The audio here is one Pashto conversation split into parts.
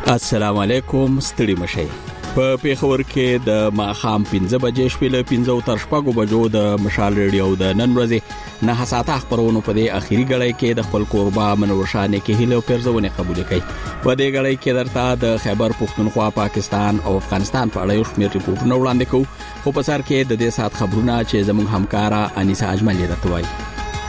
السلام علیکم، ستړي مشئ. په پیښور کې د ماخام 15 بجې شپې 15 تر شپږو بجو د مشال ریډیو د نن ورځې نه حساسه خبرونه په دې اخیری غړی کې د خپل قربا منورشانه کې هیله پرځونه قبول کړي. په دې غړی کې درته د خیبر پختونخوا، پاکستان او افغانستان په اړه یو شمېر ریپورتونه وړاندې کوو. خو په سر کې د دې سات خبرونه چې زموږ همکارا انیسا اجمل راته وایي.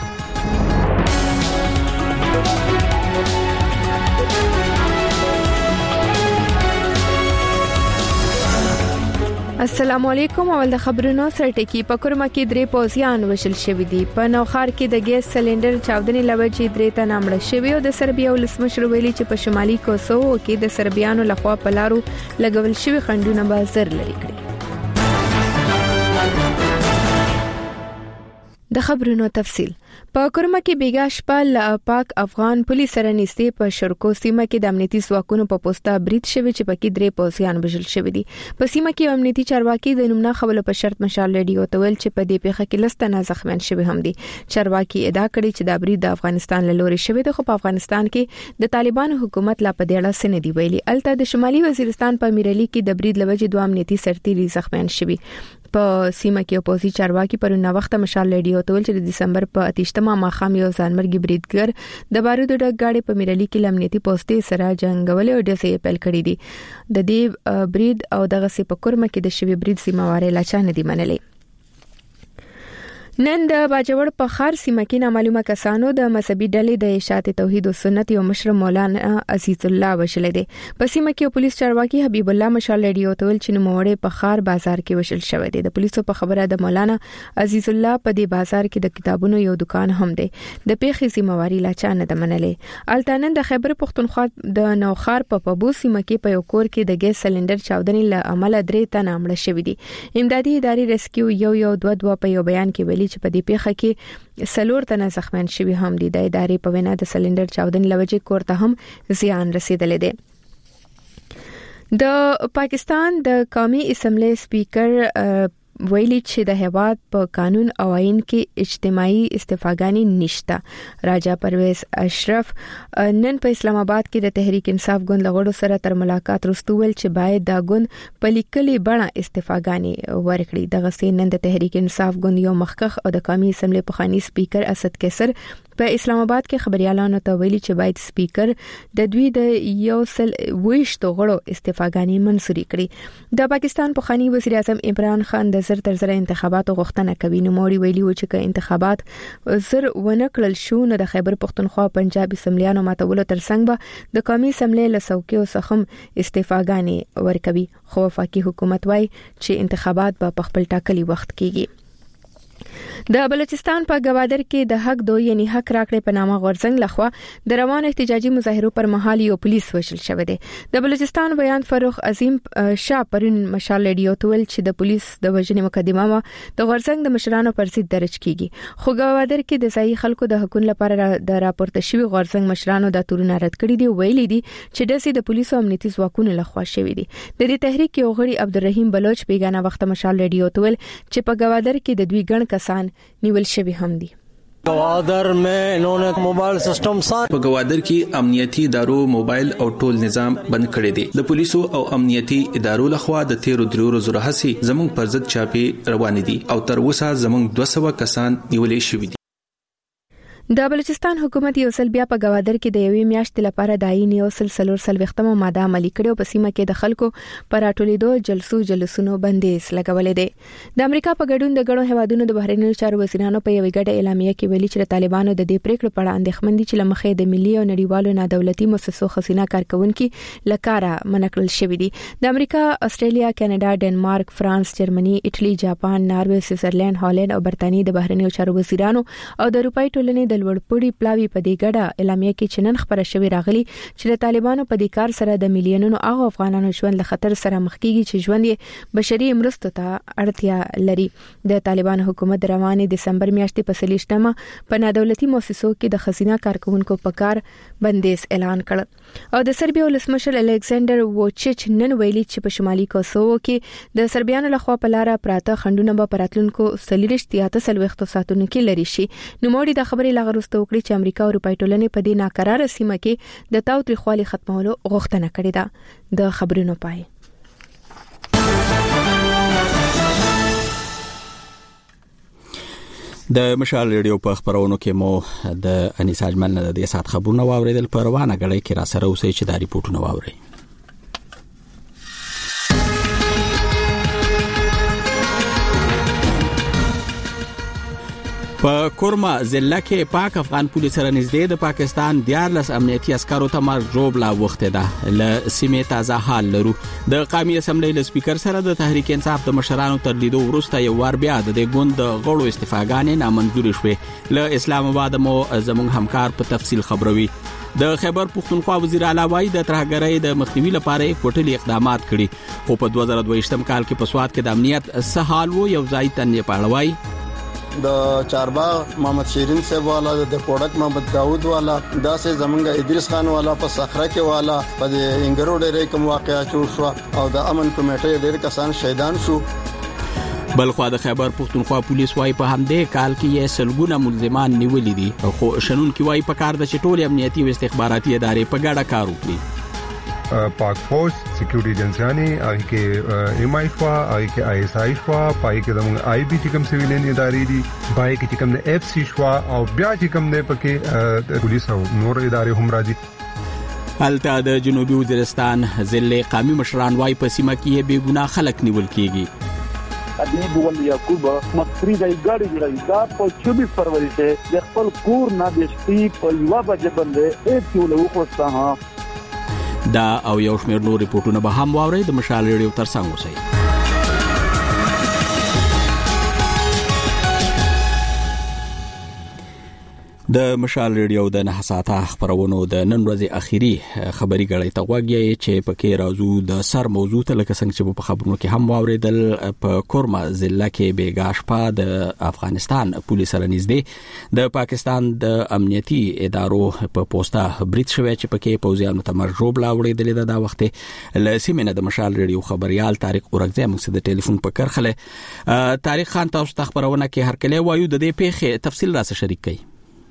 السلام علیکم. اول د خبرونو سره ټکی. په کورما کې 3 پوځیان وشل شوې دي. په نوخار کې د ګیس سلندر چاودنې لوجې 3 ته نامړ شوی او د سربیا ولسمشر ویلي چې په شمالي کوسوو کې د سربیانو لخوا په لارو لګول شوی خندونه به زر لري کړي. د خبرونو تفصيل. په کورما کې بیګا شپه پاک افغان پولیس سره نږدې په شرکو سیمه کې د امنیتي ځواکونو په پوسټه برید شوی چې پکې 3 پوځیان وژل شوی دي. په سیمه کې امنیتي چارواکي د نومنا خبرو په شرط مشال ریډیو ته ویل چې په دې پیښه کې لستنه زخمیان شوی هم دي. چارواکي ادعا کړې چې د برید د افغانستان له لوري شوی دی، خو په افغانستان کې د طالبانو حکومت لا په دې اړه څه نه دی ویلي. الته د شمالي وزیرستان په میرلی کې د برید لوجې 2 امنیتي سرتیري زخمیان شوی. په سیمه کې اپوزي چارواکي پر نو وخت مشال ریډیو ته ویل چې د دسمبر په 28مه ماخام یو ځانمرګي بریدګر د بارودو ډک گاډي په میرلی کې امنیتي پوسټې سره جنگول او د سې پیل کړی دي. د دې برید او دغه سي په کورما کې د شوی برید سیمواري لا چانه دي منلې. نن د باجوړ په خار سیمه کې نامعلومه کسانو د مذهبي ډلې د اشاعت توحید او سنت یو مشر مولانا عزیز الله وشل دي. په سیمه کې پولیس چارواکي حبیب الله مشال ریډیو ته ویل چې نوموړی په خار بازار کې وشل شوی دی. د پولیسو په خبره د مولانا عزیز الله په دې بازار کې د کتابونو یو دکان هم دی. د پیښې سیمواري لا چانه د منلې. التانن د خیبر پختونخوا د نوخار په پبو سیمه کې په یو کور کې د ګیس سلندر چاودنې له عمله 3 ته نامړ شوی دي. امدادي ادارې ریسکیو یو 2 په یو بیان کې ویلي چې په دې پیښه کې سلور تنه زخمیان شوی هم دي. د ادارې په وینا د سلندر چاودنې لوجې کور ته هم زیان رسیدلی دی. د پاکستان د قومي اسمبلی سپیکر ویلي چې د هیواد په قانون او آئین کې اجتماعي استفاګانی نشته. راجا پرویز اشرف نن په اسلام آباد کې د تحریک انصاف ګوند لغړو سره تر ملاقات وروسته ویل چې باید دا ګوند په لیکلي بڼه استفاګانی ورکړي. دغه سینن د تحریک انصاف ګوند یو مخکخ او د قومي اسمبلی پخوانی سپیکر اسد کیسر په اسلام آباد کې خبريالانو ته ویلي چې باید سپیکر د دوی د یو سل ویشتو غړو استفاګانی منسوري کړي. د پاکستان پخوانی وزیر اعظم عمران خان د زر تر زر انتخاباتو غوښتنه کوي. نو موري ویلي و چې انتخابات زر ونه کړل شو نو د خیبر پختونخوا پنجاب اسمبلیانو ماتولو ترڅنګ به د قومي اسمبلی له څوکیو څخه استفاګانی ورکوي. خو وفاقي حکومت وايي چې انتخابات به په خپل ټاکلي وخت کیږي. د بلوچستان په گوادر کې د حق دو یعنی حق راکړې په نامه غورځنګ لخوا د روان احتجاجي مظاهرو پر مهال یو پولیس وشل شوی دی. د بلوچستان بیان فروخ عظیم شاه پرون مشال ریډیو ته ویل چې د پولیس د وژنې مقدمه د غورځنګ د مشرانو پر ضد درج کیږي. خو گوادر کې د ځای خلکو د حقوقو لپاره د راپورته شوی غورځنګ مشرانو د تورونه رد کړی دی. ویلي دي چې د سې د پولیسو امنیتي ځواکونو لخوا شوی دی. د دې تحریک یو غړي عبدالرحیم بلوچ بیگانه وخت مشال ریډیو ته ویل چې په گوادر کې د دوی ګڼ کسان نیول شوی هم دي. گوادر میں انہوں نے موبایل سسٹم په گوادر کې امنیتي ادارو موبایل او ټول نظام بند کړی دی. د پولیسو او امنیتي ادارو لخوا د 13 ورځو راهسي زموږ پر ضد چاپی روان دي او تر اوسه زموږ 200 کسان نیولې شوی دي. د بلوچستان حکومت یو سل بیا په گوادر کې د یوې میاشتې لپاره د آئین یو سلسلور سلوختمه ماده عملي کړې او په سیمه کې د خلکو پر راټولېدو جلسونو بندیز لګولې ده. د امریکا په ګډون د غړو هوادونو د بهرنیو چارو وزیرانو په یوې ګډه اعلامیه کې ویلي چې طالبانو د دې پریکړې په اړه اندېښمن دي چې لمخې د ملي او نړیوالو نادولتي مؤسسو خزینه کارکونکو لکاره منکل شوې دي. د امریکا، استرالیا، کاناډا، ډنمارک، فرانس، جرمني، ایټالي، جاپان، ناروې، سویټزرلند، هالند او برتانیې د بهرنیو چارو وزیرانو او د اروپای ټولنې لوړپوړي پلاوی په دې ګډه اعلامیه کې چنن خبره شوی راغلی چې د طالبانو په دې کار سره د میلیونونو هغه افغانانو ژوند له خطر سره مخ کیږي چې ژوند یې بشري مرستو ته اړتیا لري. د طالبانو حکومت روانې دسمبر میاشتې په 30مه په نادولتي مؤسسو کې د خزینه کارکونکو په کار بندیز اعلان کړ. او د سربیا ولسمشر الکساندر ووچیچ نن ویلي چې په شمالي کوسوو کې د سربیانو لخوا په لار پراته خندونه به پراتلونکو سلیریشتیاته سلوخت ساتونکو کې لري شي. نو موړي د خبرې لغروسته وکړي چې امریکا او اروپای ټولنې په دې ناقراره سیمه کې د تاوتریخوالي ختمولو غوښتنه کړې ده. د خبرونو پای د مشال ریډیو په خبرونو کې مو د انیسا اجمل نه د سات خبرونه واوریدل. په روانه غړي کې را سره اوسې چې د ریپورتونو واوري. په کورما ضلع کې پاک افغان پولیس سره نږدې د پاکستان 14 امنیتي عسکرو ته مرجوب لا وخت ده ل سیمه تازه حال لرو. د قومي اسمبلی له سپیکر سره د تحریک انصاف د مشرانو تر لیدو وروسته یو ور بیا د ګوند غړو استعفاګانې نامنظور شوې. ل اسلام آباد مو زموږ همکار په تفصیل خبروي. د خیبر پختونخوا وزیر اعلی وایي د ترهګرۍ د مخنیوي لپاره کوټلي اقدامات کړي، خو په 2022م کال کې په سواد کې د امنیت سهال وو. یو ځای تنې پاړوي د چارباغ محمد شیرین صاحب والا د پروډکټ محمد داوود والا داسې زمونږ ادریس خان والا په صخره کې والا په انګرو ډېرې کوم واقعیا جوړ شو او د امن کمیټې ډېر کسان شهیدان شو. بلخو د خیبر پختونخوا پولیس وايي په همدې کال کې یې سلګونه ملزمان نیولې دي، خو شنن کې وايي په کار د چټول امنیتي او استخباراتي ادارې په ګډه کار وکړي. پاک فوج سکیورټي ایجنسیانی هغه کې ایم آی فوا هغه کې آی اس آی فوا پای کې د آی بي ټیکم سیویلین ادارې دي، پای کې ټیکم د اف سی شوا او بیا ټیکم نه پکې د پولیس او نور ادارې هم راځي. هلته د جنوبي وزیرستان ضلع قومي مشران وايي په سیمه کې بے ګناه خلک نیول کیږي. ادیب ول یعقوب مصری د ګاډي جوړای دا په 24 فروری ته د خپل کور نه د شپې په یو بجې باندې ایتو له وخته دا او یو شمېر نور ریپورتونه به هم واورئ. د مشال ریډیو ترڅنګ اوسئ. د مشال ریډیو د 9 ساعته خبرونو د نن ورځې اخیری خبري غړې ته وګورئ چې پکې راځو د سر موضوع ته لکه څنګه چې په خبرونو کې هم واوریدل. په کورما ضلع کې بیګاش په د افغانستان پولیس سره نږدې د پاکستان د امنیتي ادارو په پوسټه بریټ شوی چې پکې پوزیانو ته مرجوب لا وړېدل. د وخت له سیمه د مشال ریډیو خبريال طارق اورغزی موږ د ټلیفون په کرخله. طارق خان تاسو ته خبرونه کې هر کله وایو د دې پیښې تفصیل راڅخه شریک کړئ.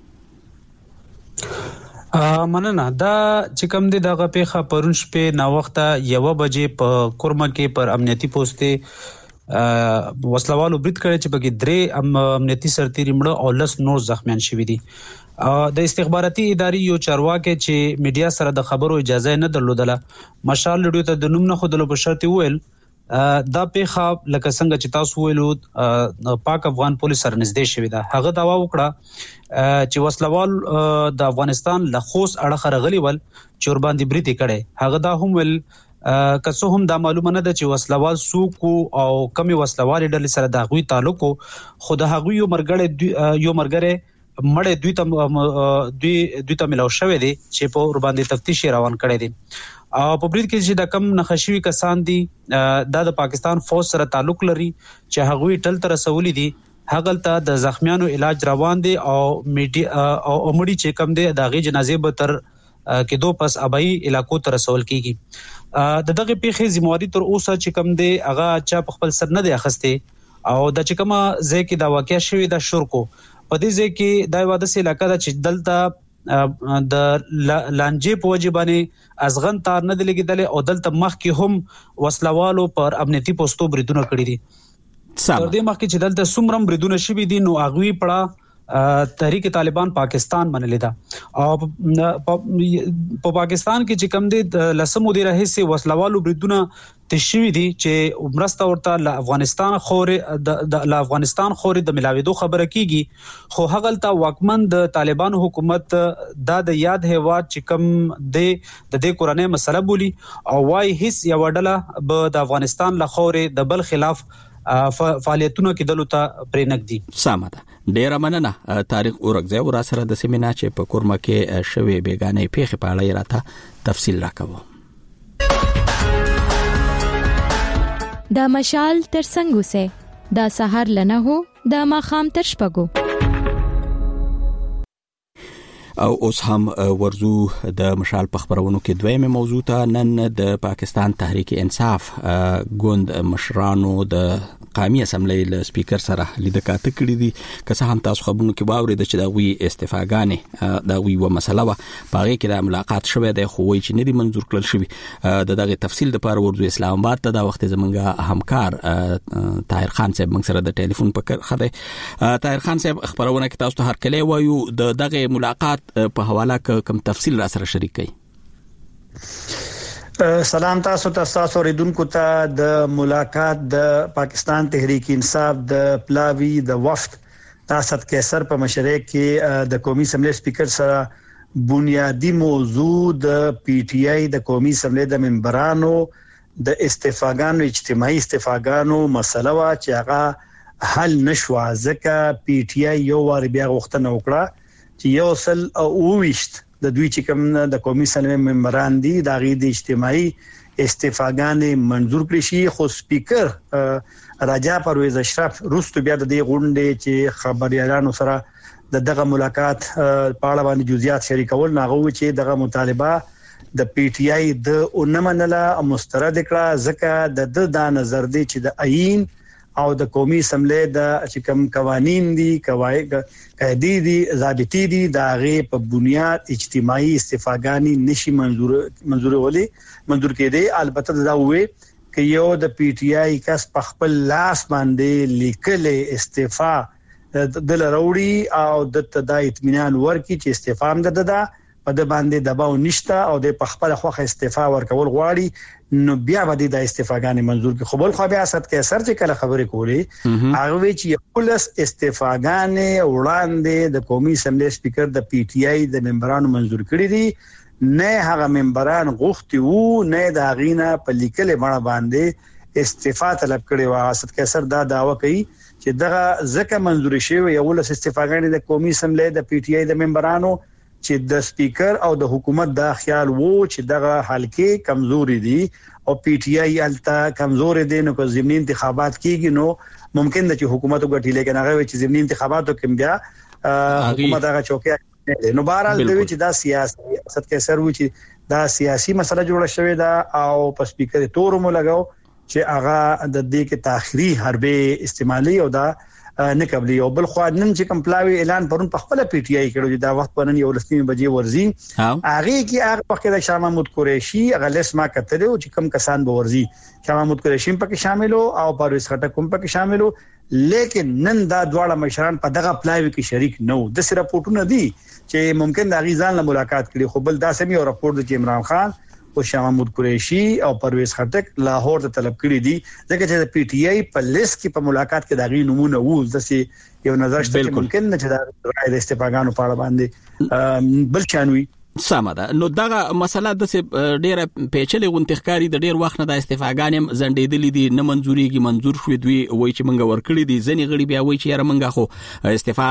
مننه. دا چې کوم دی دغه پیښه پرون شپې نا وخته 1 بجې په کورما کې پر امنیتي پوسټه وسلوالو بریټ کړي چې بګي 3 امنیتي سرتیري مړه او 10 نور زخمیان شوي دي. د استخباراتي ادارې یو چارواکي چې میډیا سره د خبرو اجازه نه درلودله مشال ریډیو ته د نوم نه خودلو په شرط ویل دا پیښه لکه څنګه چې تاسو ویلو پاک افغان پولیس سره نږدې شوی ده. هغه داوا وکړه چې وسلوال د افغانستان له خوست اړه راغلي ول چې ور باندې بریټ کړي. هغه دا هم ول که هم دا معلومه نه ده چې وسلوال سوق او کمی وسلوال ډلې سره د غوي تعلق خو د هغوی یو مرګره مړ دوی ته ملاو شوی دي چې په ور باندې تفتیش روان کړي دي. او په بریټ کې چې د کم نخښوي کسان دي د پاکستان فوج سره تعلق لري چې هغوی ټل تر رسولي دي. هغه ته د زخمیانو علاج روان دي او میډیا او مړي چې کم دي د غي جنازې به تر کې دو پس ابای علاقو ته رسول کیږي. د دغه پیښې ذمہواری تر اوسه چې کم دي هغه چا په خپل سر نه دی اخسته او د چې کومه ځای کې دا واقع شوی د شورکو په دې ځای کې د واده سي علاقہ د چې دلته د لانجې په وجبانه ازغن تار نه دلګیدل او دلته مخ کې هم وسلوالو پر امنیتي پوسټو بریدونه کړی دي. تر دې مخکې چې دلته سمرم بریدونه شوي دي نو اغوی پړه تحریک طالبان پاکستان منلې ده او په پاکستان کې چې کم دي لسمو دی راهسي وسلوالو بریدونه تشوي دي چې عمرسته ورته له افغانستان خوري د ملاويدو خبره کیږي. خو هغلته واکمن د طالبان حکومت د یاد هیواد چې کم د دې قرانه مسله بولی او وايي هیڅ یو ډله به د افغانستان له خوري د بل خلاف فعالیتونو کې دلته پرېنګ دي. سامده ډیر مننه طارق اورغزی ور سره د سیمینار چې په کورما کې شوی بیگانې پیښې په اړه راته تفصیل راکوه. دا مشال ترڅنګ اوسه دا سحر لنه هو دا ماخام تر شپګو. او اوس هم ورزو د مشال په خبرونو کې دویمه موضوع ته نن د پاکستان تحریک انصاف ګوند مشرانو د قومي اسمبلی له سپیکر سره لیدکاته کړې دي که څه هم تاسو خبرونه کې باورې د چې دا وی استفاګانې دا وی و مسله وا باغې کې د ملاقات شوه د خووي چې ندي منظور کړل شوی دغه تفصیل د پاره ورزو اسلام آباد ته دا وخت زمونږه همکار طاهر خان صاحب موږ سره د ټلیفون په خده طاهر خان صاحب خبرونه کې تاسو ته هر کله وایو دغه ملاقات په حواله کوم تفصیل را سره شریک کړئ. سلام تاسو اوریدونکو ته د ملاقات د پاکستان تحریک انصاف د پلاوی د وفد تاسو کیسر په مشرک کې د قومي اسمبلی سپیکر سره بنیادی موضوع د پی ټی آی د قومي اسمبلی د ممبرانو د استفاګانو اجتماعي استفاګانو مسله وا چې هغه حل نشو ځکه پی ټی آی یو وار بیا غوښتنه وکړه چې یو سل او وشت د دوی چې کوم د قومي اسمبلی ممبران دي د غي د اجتماعي استفاګانې منظور کړی شي خو سپیکر راجا پرویز اشرف روستو بیا د دې غونډې چې خبريالانو سره دغه ملاقات په اړه باندې جزئیات شریکول ناغو چې دغه مطالبه د پی ټی آی د اونمنله مسترد کړه ځکه د نظر دی چې د آئین او د قومي اسمبلی د چې کوم قوانين دي قواعد دي ضابطي دي د غي په بنیاد اجتماعي استفاګانی نشي منظور کېدی البته دا وې چې یو د پی ټی آی کس په خپل لاس باندې لیکل استعفا د لروړي او د تدای اطمینان ورکړي چې استعفا هم ده په د باندې دباو نشته او د خپل خوخه استعفا ورکول غواړي نو بیا باندې د استعفاګانې منظور کی خپل خو بیا اسد کې اثر چې کله خبرې کولې هغه چې پولیس استعفاګانې وړاندې د قومي اسمبلی سپیکر د پی ټی آی د ممبرانو منظور کړی دي نه هغه ممبران غوښتي وو نه د غینا په لیکل باندې باندې استعفا طلب کړي وا اسد کې اثر دا داوا کوي چې دغه ځکه منظور شوی یو ول استعفاګانې د قومي اسمبلی د پی ټی آی د ممبرانو چې د سپیکر او د حکومت دا خیال وو چې دغه حلقې کمزوري دي او پی ټی آی الته کمزوري دي نو کو ضمني انتخابات کیږي نو ممکن ده چې حکومت وګټي لیکن هغه چې ضمني انتخاباتو کې بیا حکومت هغه چوکۍ نو بهرحال دوی چې دا سیاسي اسد کې سر و چې دا سیاسي مسله جوړه شوې ده او په سپیکر تور مو لګاو چې هغه د دې کې تاخيري حربي استعمالي او دا نه قبلي او بل خو نن چې کوم پلاوی اعلان پرون په خپل پی ټی آی کړو چې دا وخت پرن یو لسمه بجې ورزي هغه کې هغه وخت د شاه محمود قریشي هغه لسما کتلو چې کوم کسان به ورزي شاه محمود قریشي په کې شاملو او پرویز خټک هم په کې شاملو لیکن نن دا دواړه مشران په دغه پلاوی کې شریک نه وو د سره راپورټونه دي چې ممکن د غیزان له ملاقات کړي خو بل داسې یو راپورټ د عمران خان او شاه محمود قریشي او پرویز خټک لاهور ته طلب کړی دي ځکه چې د پی ټی آی په لیست کې په ملاقات کې دغه نمونه وو ځکه یو نظر شته چې ممکن نه چې د رائے د استفاګانو په اړه باندې بل چانوي سمه ده. نو دغه مسله د ډیره پیچلې غونټخکاری د ډیر وخت نه د استفاګانې زندېدلې دي نه منځوريږي منظور شوې دوی وای چې منګه ورکړې دي ځنی غړي بیا وای چې یاره منګه خو استفا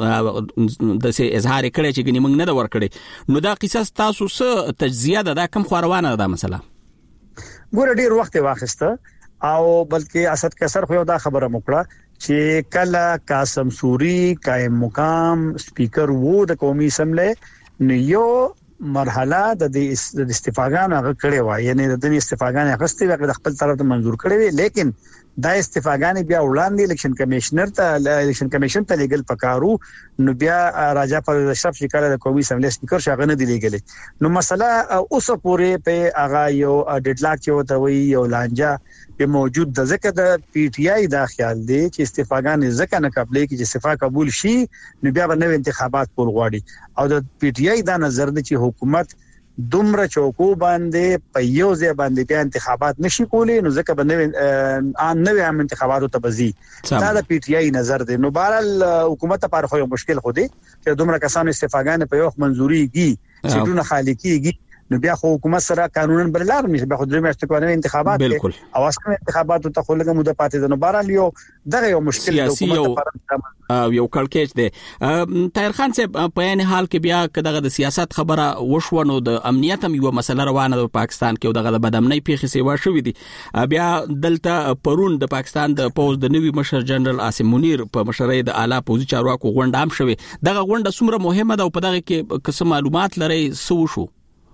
د سه اظهار کړي چې ګنې منګ نه دا ورکړي نو دا قصص تاسو څه تجزیه ده کم خوروانه ده مسله ګور ډیر وخت واخسته او بلکې اسد کسر خو دا خبره مکړه چې کله قاسم سوري قائم مقام سپیکر وو د قومي اسمبلی نو یو مرحله د استفاګانو هغه کړي و یعنی د استفاګانو غستې هغه د خپل طرف ته منظور کړي وي لیکن دا استفاګانې بیا وړاندې الیکشن کمیشنر ته الیکشن کمیشن ته لیګل پکارو نو بیا راجا پرویز اشرف چې کله د قومي اسمبلی سپیکر شغه نه دی لیګل نو مسله اوس پورې په هغه یو ډیډلاک یو ته وی یو لانجه به موجود د ځکه د پی ټی آی دا خیال دی چې استفاګانې ځکه نه قبلې کې چې استفا قبول شي نو بیا به نو انتخابات کول غواړي او د پی ټی آی دا نظر دی چې حکومت دومره چوکو باندې په یو ځای باندې بیا انتخابات نشي کولای نو ځکه به نوې عام انتخاباتو ته بزي دا د پی ټی آی نظر دی نو بهرحال حکومت لپاره خو یو مشکل خو دی چې دومره کسان استفاګانې په یو منځوري کیږي چې دونه خالقيږي نو بیا خو حکومت سره قانونن بللار نشي بیا خو درې میاشتې کوي انتخابات او اصل انتخابات ته خو لګه موده پاتې ده نو بهرحال یو دغه یو مشکل د حکومت لپاره یو کلکېج دی. طاهر خان صاحب په عین حال کې بیا کداغه د سیاست خبره وشو نو د امنیت هم یو مسله روانه ده په پاکستان کې او دغه د بدامنۍ پیښې سیوا شوې دي. بیا دلته پرون د پاکستان د پوز د نوي مشر جنرال عاصم منیر په مشرۍ د اعلی پوزي چارواکو غونډه هم شوې. دغه غونډه څومره مهمه ده او په دغه کې څه معلومات لري سو شو؟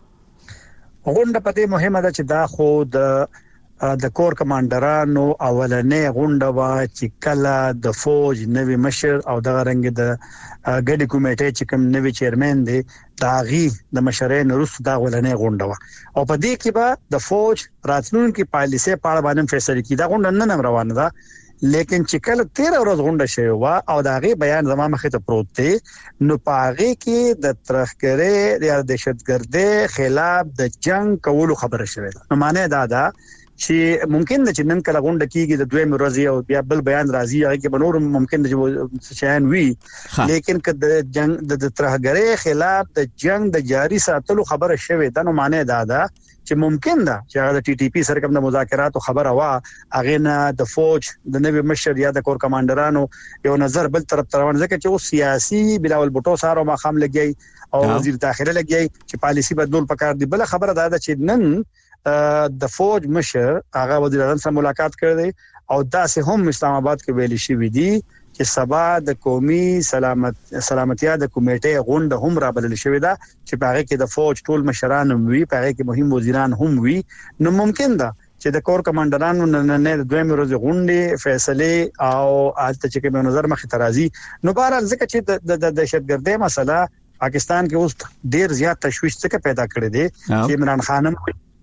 غونډه په دې مهمه ده چې دا خو د کور کمانډرانو اولنې غونډه وا چې کله د فوج نوی مشر او دغه رنګ د ګډي کمیټې چې کوم نوی چیرمن دی داغي د مشرین وروسته دا اولنې غونډه وا او په دې کې به د فوج راتلونکي پالیسي په اړه باندې فیصله کیږي. دا غونډه نن روانه ده لیکن چې کله 13 ورځې غونډه شوی وا او داغي بیان زما مخې ته پروت دی نو پاغي کې د ترخګرې یا دهشتګردۍ خلاف د جنگ کولو خبره شوی ده. نو معنی دا ده چې ممکن ده چې نن کله غونډه کیږي د دویم ورځې او بیا بل بیان راځي هغه کې بنور ممکن ده چې شاین وي لیکن کله د جنگ د ترهګرۍ خلاف د جنگ د جاری ساتلو خبره شوه ده نو معنی دا ده چې ممکن ده چې هغه د ټي ټي پی سره کوم د مذاکراتو خبره وا هغه نه د فوج د نوی مشر یا د کور کمانډرانو یو نظر بل طرف روان ځکه چې او سیاسي بلاول بوټو سره ما خام لګي او وزیر داخله لګي چې پالیسی بدلول پکار دي. بل خبره دا ده چې نن د فوج مشر هغه وزیر اعظم سره ملاقات کړی او دا سه هم اسلام آباد کې ویل شي دي چې سبا د قومي سلامتیا د کمیټې غونډه هم را بلل شوې ده چې په هغه کې د فوج ټول مشران وي په هغه کې مهم وزیران هم وي. نو ممکن ده چې د کور کمانډرانو نه د دویم ورځې غونډې فیصله او حالت چې کوم نظر مخې ترازی نو بهرحال ځکه چې د دهشتګردۍ مسله پاکستان کې اوس ډیر زیات تشویش څخه پیدا کړی دی چې عمران خان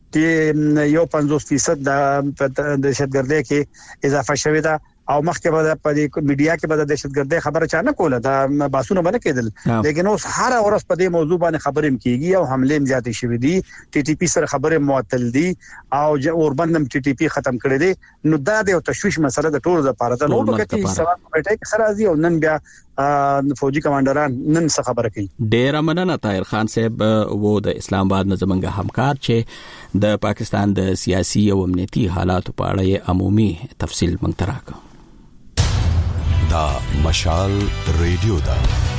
چې یو 50% د دهشتګردۍ کې اضافه شوې ده او مخکې به په میډیا کې به د دهشتګردۍ خبره چانه کوله دا باسونه باندې کېدل لیکن اوس هر ورځ په دې موضوع باندې خبرې کیږي او حمله زیاتې شوې دي. ټي ټي پی سره خبرې معطل دي او اوربندم ټي ټي پی ختم کړی دي نو دا د تشویش مسله د ټولو لپاره ده. نو وکړي سبا کمیټه کې سره راځي او نن بیا فوجي کمانډران نن څه خبره کوي. ډیر مننه طاهر خان صاحب وو د اسلام آباد نظمنګ همکار چې د پاکستان د سیاسي او امنیتي حالات په اړه عمومي تفصیل مونږ تراکو. دا مشال ریډیو دا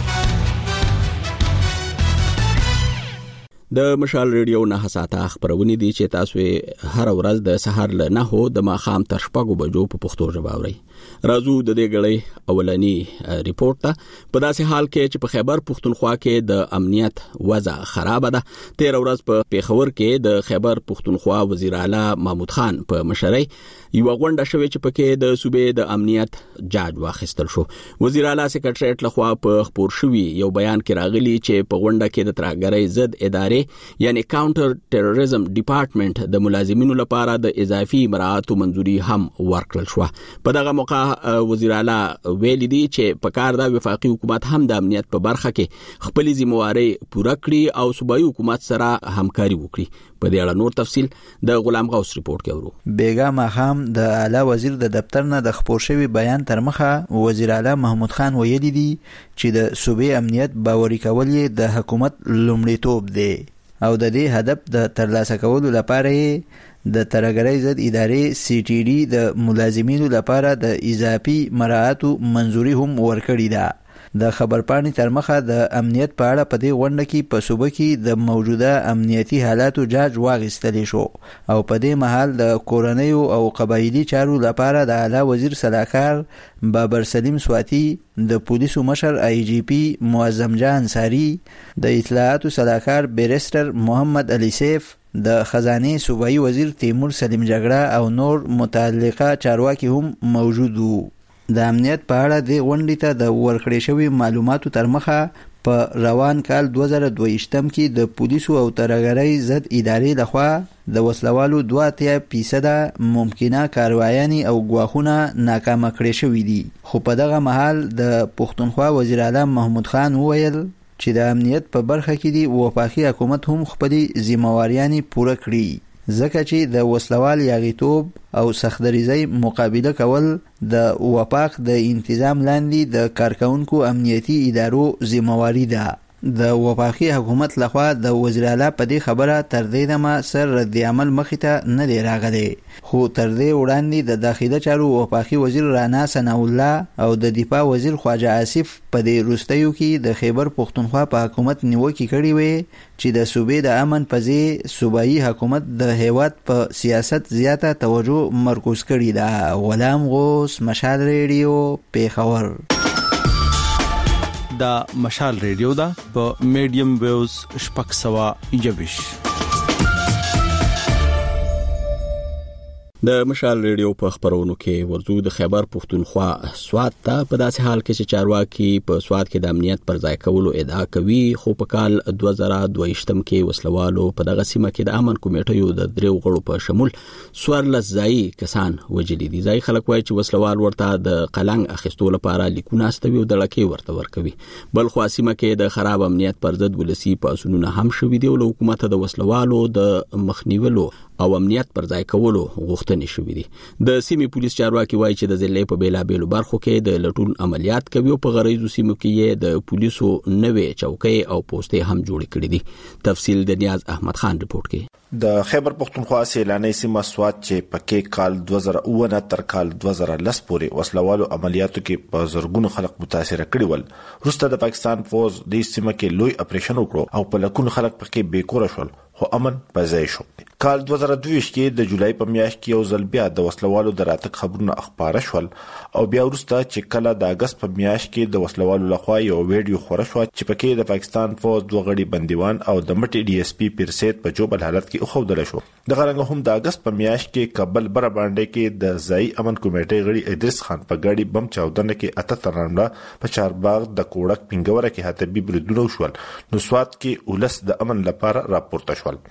د مشال ریډیو نه حساته خبرونه دي چې تاسو هر ورځ د سحر له 9 د ماخام تر 6 بجو په پښتو ژبه اورئ. راځو د دې غړې اولنی ریپورت ته. په داسې حال کې چې په خیبر پښتونخوا کې د امنیت وضع خراب ده 13 ورځ په پیښور کې د خیبر پښتونخوا وزیر اعلی محمود خان په مشرۍ یو غونډه شوې چې پکې د صوبې د امنیت جاج واخیستل شو. وزیر اعلی سکرټریټ لخوا په خبر شوی یو بیان کې راغلی چې په غونډه کې د ترهګرۍ ضد ادارې یعنی کاونټر ټیرریزم ډپارټمنټ د ملازمینو لپاره د اضافي مراعاتو منځوري هم ورکړل شو. په دغه موقع وزیر اعلی ویلي دي چې په کار د وفاقي حکومت هم د امنیت په برخه کې خپل ذمہواری پوره کړي او صوبایي حکومت سره همکاري وکړي. په دې اړه نور تفصیل د غلام غوث ریپورت کې ورو. بیګا ماخام د اعلی وزیر د دفتر نه د خبر شوی بیان تر مخه وزیر اعلی محمود خان ویلي دي چې د صوبې امنیت باوري کول د حکومت لومړیتوب دی او د دې هدف د ترلاسه کولو لپاره د ترهګرۍ ضد ادارې سی ټي ډي د ملازمینو لپاره د اضافي مراعاتو منځوري هم ورکړی ده. د خبرپاڼې تر مخه د امنیت په اړه په دې غونډه کې په صوبه کې د موجوده امنیتي حالاتو جاج واخیستل شو او په دې مهال د کورنۍ او قبایلی چارو لپاره د اعلی وزیر صلاحکار بابر سلیم سواتی د پولیسو مشر آی جی پی معظم جان انصاری د اطلاعاتو صلاحکار بیرستر محمد علي سیف د خزانه صوبایي وزیر تیمور سلیم جګړه او نور متعلقه چارواکي هم موجود وو. د امنیت په اړه د غونډې ته د ورکړې شوی معلوماتو تر مخه په روان کال 2022 کې د پولیسو او ترهګرۍ ضد ادارې لخوا د وسلوالو 2% ممکنه کاروایانې او ګواښونه ناکامه کړې شوې دي. خو په دغه مهال د پښتونخوا وزیر اعلی محمود خان وویل چې د امنیت په برخه کې دی وفاقي حکومت هم خپل ذمہواریانې پوره کړي ځکه چې د وسلوال یاغیتوب او سختدریزۍ مقابله کول د وفاق د انتظام لاندې د کارکونکو امنیتي ادارو ذمہواری ده. د وفاقي حکومت لخوا د وزیر اعلی په دې خبره تر دې دمه سر رد عمل مخې ته نه دی راغلی، خو تر دې وړاندې د داخله چارو وفاقي وزیر رانا ثناء الله او د دفاع وزیر خواجه آصف په دې وروستیو کې د خیبر پښتونخوا په حکومت نیوکې کړې وې چې د صوبې د امن په ځای صوبایي حکومت د هیواد په سیاست زیاته توجه مرکوز کړې ده. غلام غوث، مشال ریډیو، پیښور. دا مشال ریډیو دا په میډیم ویوز 620. د مشال ریډیو په خبرونو کې ورزو د خیبر پښتونخوا سواد ته په داسې حال کې چې چارواکي په سواد کې د امنیت پر ځای کولو ادعا کوي، خو په کال 2022 کې وسلوالو په دغه سیمه کې د امن کمیټې د دریو غړو په شمول 14 ځایي کسان وجلي دي. ځایي خلک وایي چې وسلوال ورته د قلنګ اخیستو لپاره لیکونه استوي او د لکې ورته ورکوي. بل خو سیمه کې د خراب امنیت پر ضد ولسی پاسونونه هم شوي دي او حکومت د وسلوالو د مخنیولو او امنیت پر ځای کولو غوښتنې شوې دي. د سیمې پولیس چارواکي وایي چې د ضلع په بیلابېلو برخو کې د لټون عملیات کوي او په غریزو سیمو کې د پولیسو نوې چوکۍ او پوسټې هم جوړې کړې دي. تفصیل د نیاز احمد خان رپورټ کې. د خیبر پښتونخوا سیلاني سیمه سواد چې پکې کال 2009 تر کال 2010 پورې وسلوالو عملیاتو کې په زرګونو خلک متاثر کړي ول. وروسته د پاکستان فوج د سیمه کې لوی اپریشن وکړو او په لکونو خلک پکې بیکوره شول، خو امن په ځای شو. کال 2022 کې د جولای په میاشت کې یو ځل بیا د وسلوالو د راتګ خبرونه خبره شول او بیا وروسته چې کله د اگست په میاشت کې د وسلوالو لخوا یو ویډیو خبره شو چې پکې د پاکستان فوج دوه غړي بندیوان او د مټي ډي اس پی پیرسید په جوبل حالت کې خوندل شو. د غرنګ هم د اگست په میاشت کې کابل بر باندې کې د ځای امن کمیټې غړي ادریس خان په ګاډي بم چاودنه کې اته ترانډه په چارباغ د کوړک پنګوره کې هتبي بریدونه شول. نو سواد کې ولس د امن لپاره راپورته شول.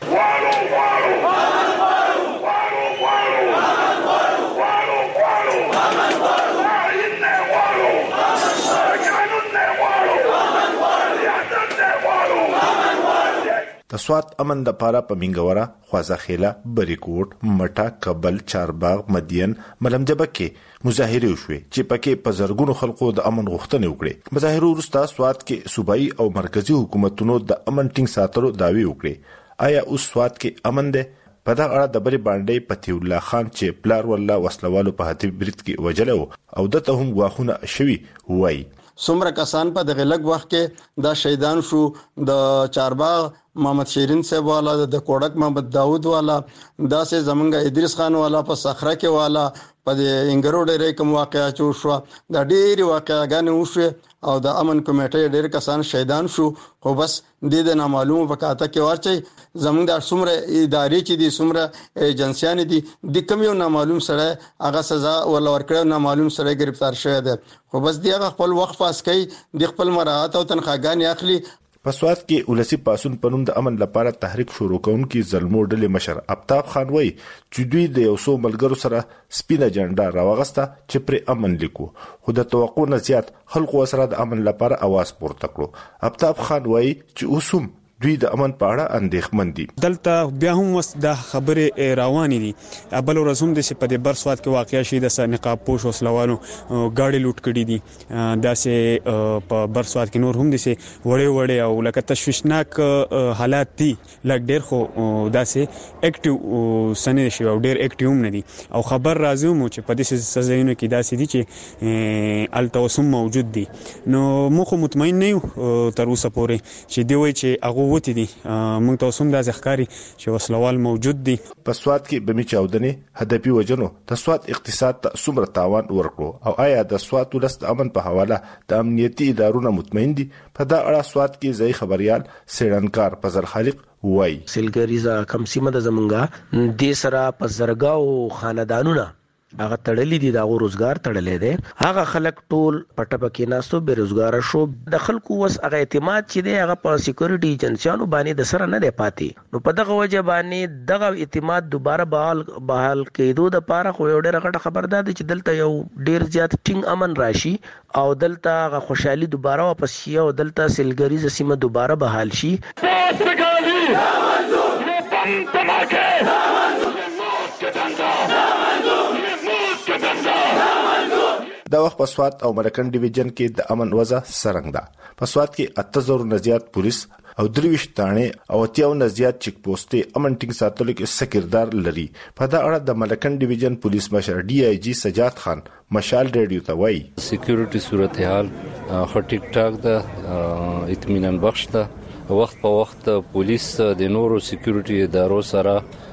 د سواد امن د پاره په منګوره، خوازخیله، بریکوټ، مټا، کابل، چارباغ، مدین، ملمجبه کې مظاهره وشوه چې پکې په زرګونو خلکو د امن غوښتنې وکړي. مظاهره وروسته سواد کې صوبایي او مرکزی حکومتونو د امن ټینګ ساتلو داوی وکړي. آیا اوس سواد کې امن ده؟ په دا اړه د بری باندې پتی الله خان چې پلار والله وسلوالو په هتی برید کې وجلو او دته هم غواخونه شوي وای. څومره کسان په دغه لږ وخت کې دا شهیدان شو، د چارباغ محمد شیرین صاحب والا، د کوړک محمد داوود والا، دا سه زمونږ ادریس خان والا، په صخره کې والا، په انګرو ډېرې کوم واقعیا چور شو، دا ډېری واقعاګانې وشوه او د امن کمیټې ډېر کسان شهیدان شو. خو بس د نامعلومه وکاته کې ورچي زمونږ د څومره ادارې چې دي څومره ایجنسیان دي د کوم یو نامعلوم سره هغه سزا ولا ورکړو، نامعلوم سره گرفتار شوی دی. خو بس دی هغه خپل وخت پاس کوي، د خپل مراعات او تنخواګان اخلي. په سواد کې ولسی پاسون پنوم د امن لپاره تحریک شروع کونکي زلمو ډلې مشر افتاب خان وای چې دوی د یو څو ملګرو سره سپینه جنډا راوغسته چې پر امن لیکو، خو د توقع نه زیات خلکو سره د امن لپاره आवाज پورته کړو. افتاب خان وای چې اوسم دوی د امن په اړه اندېښمن دي. دلته بیا هم وس د خبره روانې دي. بل ورځ هم د په د بر سواد کې واقعیا شي د نقاب پوش وسلوالو گاډي لوټ کړي دي. داسې په بر سواد کې نور هم دي وړې او لکه تشویشناک حالات دي، لکه ډېر خو داسې اکټیو سنې شي او ډېر اکټیو هم نه دي. او خبر راځي مو چې په دې سزاینو کې داسې دي چې التوسم موجود دي. نو مخ مطمئن نه یو تر اوسه پورې چې دی وای چې هغه وتی دي. موږ تاسو هم د ځخکاری چې وسلوال موجود دي. په سواد کې بمی چاودنې هدفي وجنو د سواد اقتصاد ته څومره تاوان ورکړو او آیا د سواد ولست امن په حواله د امنیتي ادارو مطمئن دي؟ په دا اړه سواد کې ځای خبريال سیړنکار فضل خالق وای. سلګریزه کم سیمه د زمونږه د سره په زرګاو خاندانونه هغه تړلې دي، دا روزګار تړلې دي. هغه خلک ټول پټه پکې ناستو بے روزګار شو. د خلکو وس هغه اعتماد چې دی هغه په سکیورټي ایجنسیانو باندې د سره نه دی پاتې. نو په دغه وجه باندې دغه اعتماد دوباره بحال کېدو د پاره خو یو ډېر غټه خبر ده چې دلته یو ډېر زیات ټینګ امن راشي او دلته هغه خوشحالي دوباره واپس شي او دلته سلګریزه سیمه دوباره بحال شي. دا وخت په سوات او ملکن ډیویژن کې د امن وضع څنګه ده؟ په سوات کې 8000 نه زیات پولیس او 23 تانه او 80 نه زیات چیک پوسټ امن ټینګ ساتلو کې سکردار لري. په دا اړه د ملکن ډیویژن پولیس مشر ډي آی جی سجاد خان مشال ریډیو ته وایي سکیورټي صورتحال خو ټیک ټاک ده، اطمینان بخش ده. وخت په وخت پولیس د نورو سکیورټي ادارو سره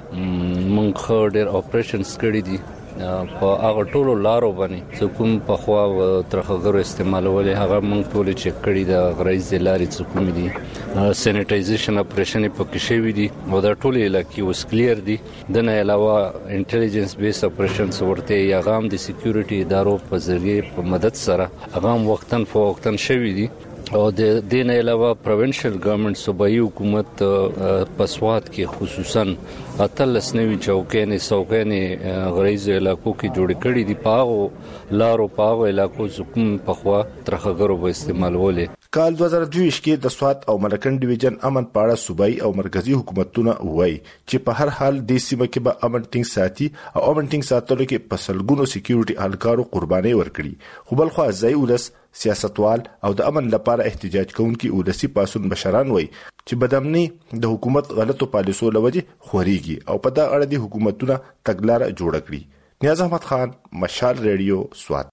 مونږ ډېر اپریشنز کړي دي په هغه ټولو لارو باندې کوم په خوا ترخګرو استعمالول هغه مونږ ټول چک کړي د غریز لارې څخه کوم دي سینیټایزیشن اپریشن په کې شوی دي او دا ټول علاقې اوس کلیر دي. د نه علاوه انټيليجنس بیس اپریشنز ورته یغام د سکیورټي ادارو په ذریعہ په مدد سره هغه وختن فوقتن شوی دي او د دین علاوه پروینشل ګورنمنت صوبایي حکومت په سوات کې خصوصا اتلس نوي چوکانې غریز علاقو کې جوړ کړي دي. پاغو لارو پاغو علاقو زکم په خوا ترخګرو به استعمالولې. کال 2022 کې د سوات او ملکن ډیویژن امن پاړه صوبایي او مرکزی حکومتونه وایي چې په هر حال د سیمه کې به امن ټینګ ساتي او امن ټینګ ساتلو کې په سلګونو سکیورټي اهلکارو قرباني ورکړي. خو بل خو ځای ولس سیاستوال او د امن لپاره احتجاج کوونکي ولسی پاسون بشران وایي چې بدامني د حکومت غلطو پالیسو لوجه خوريږي او په دا اړه د حکومتونه تګلار جوړ کړي. نیاز احمد خان، مشال ریډیو، سوات.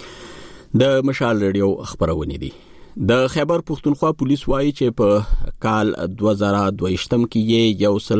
د مشال ریډیو خبرونه دي. د خیبر پختونخوا پولیس وایي چې په کال 2022 کې یو سل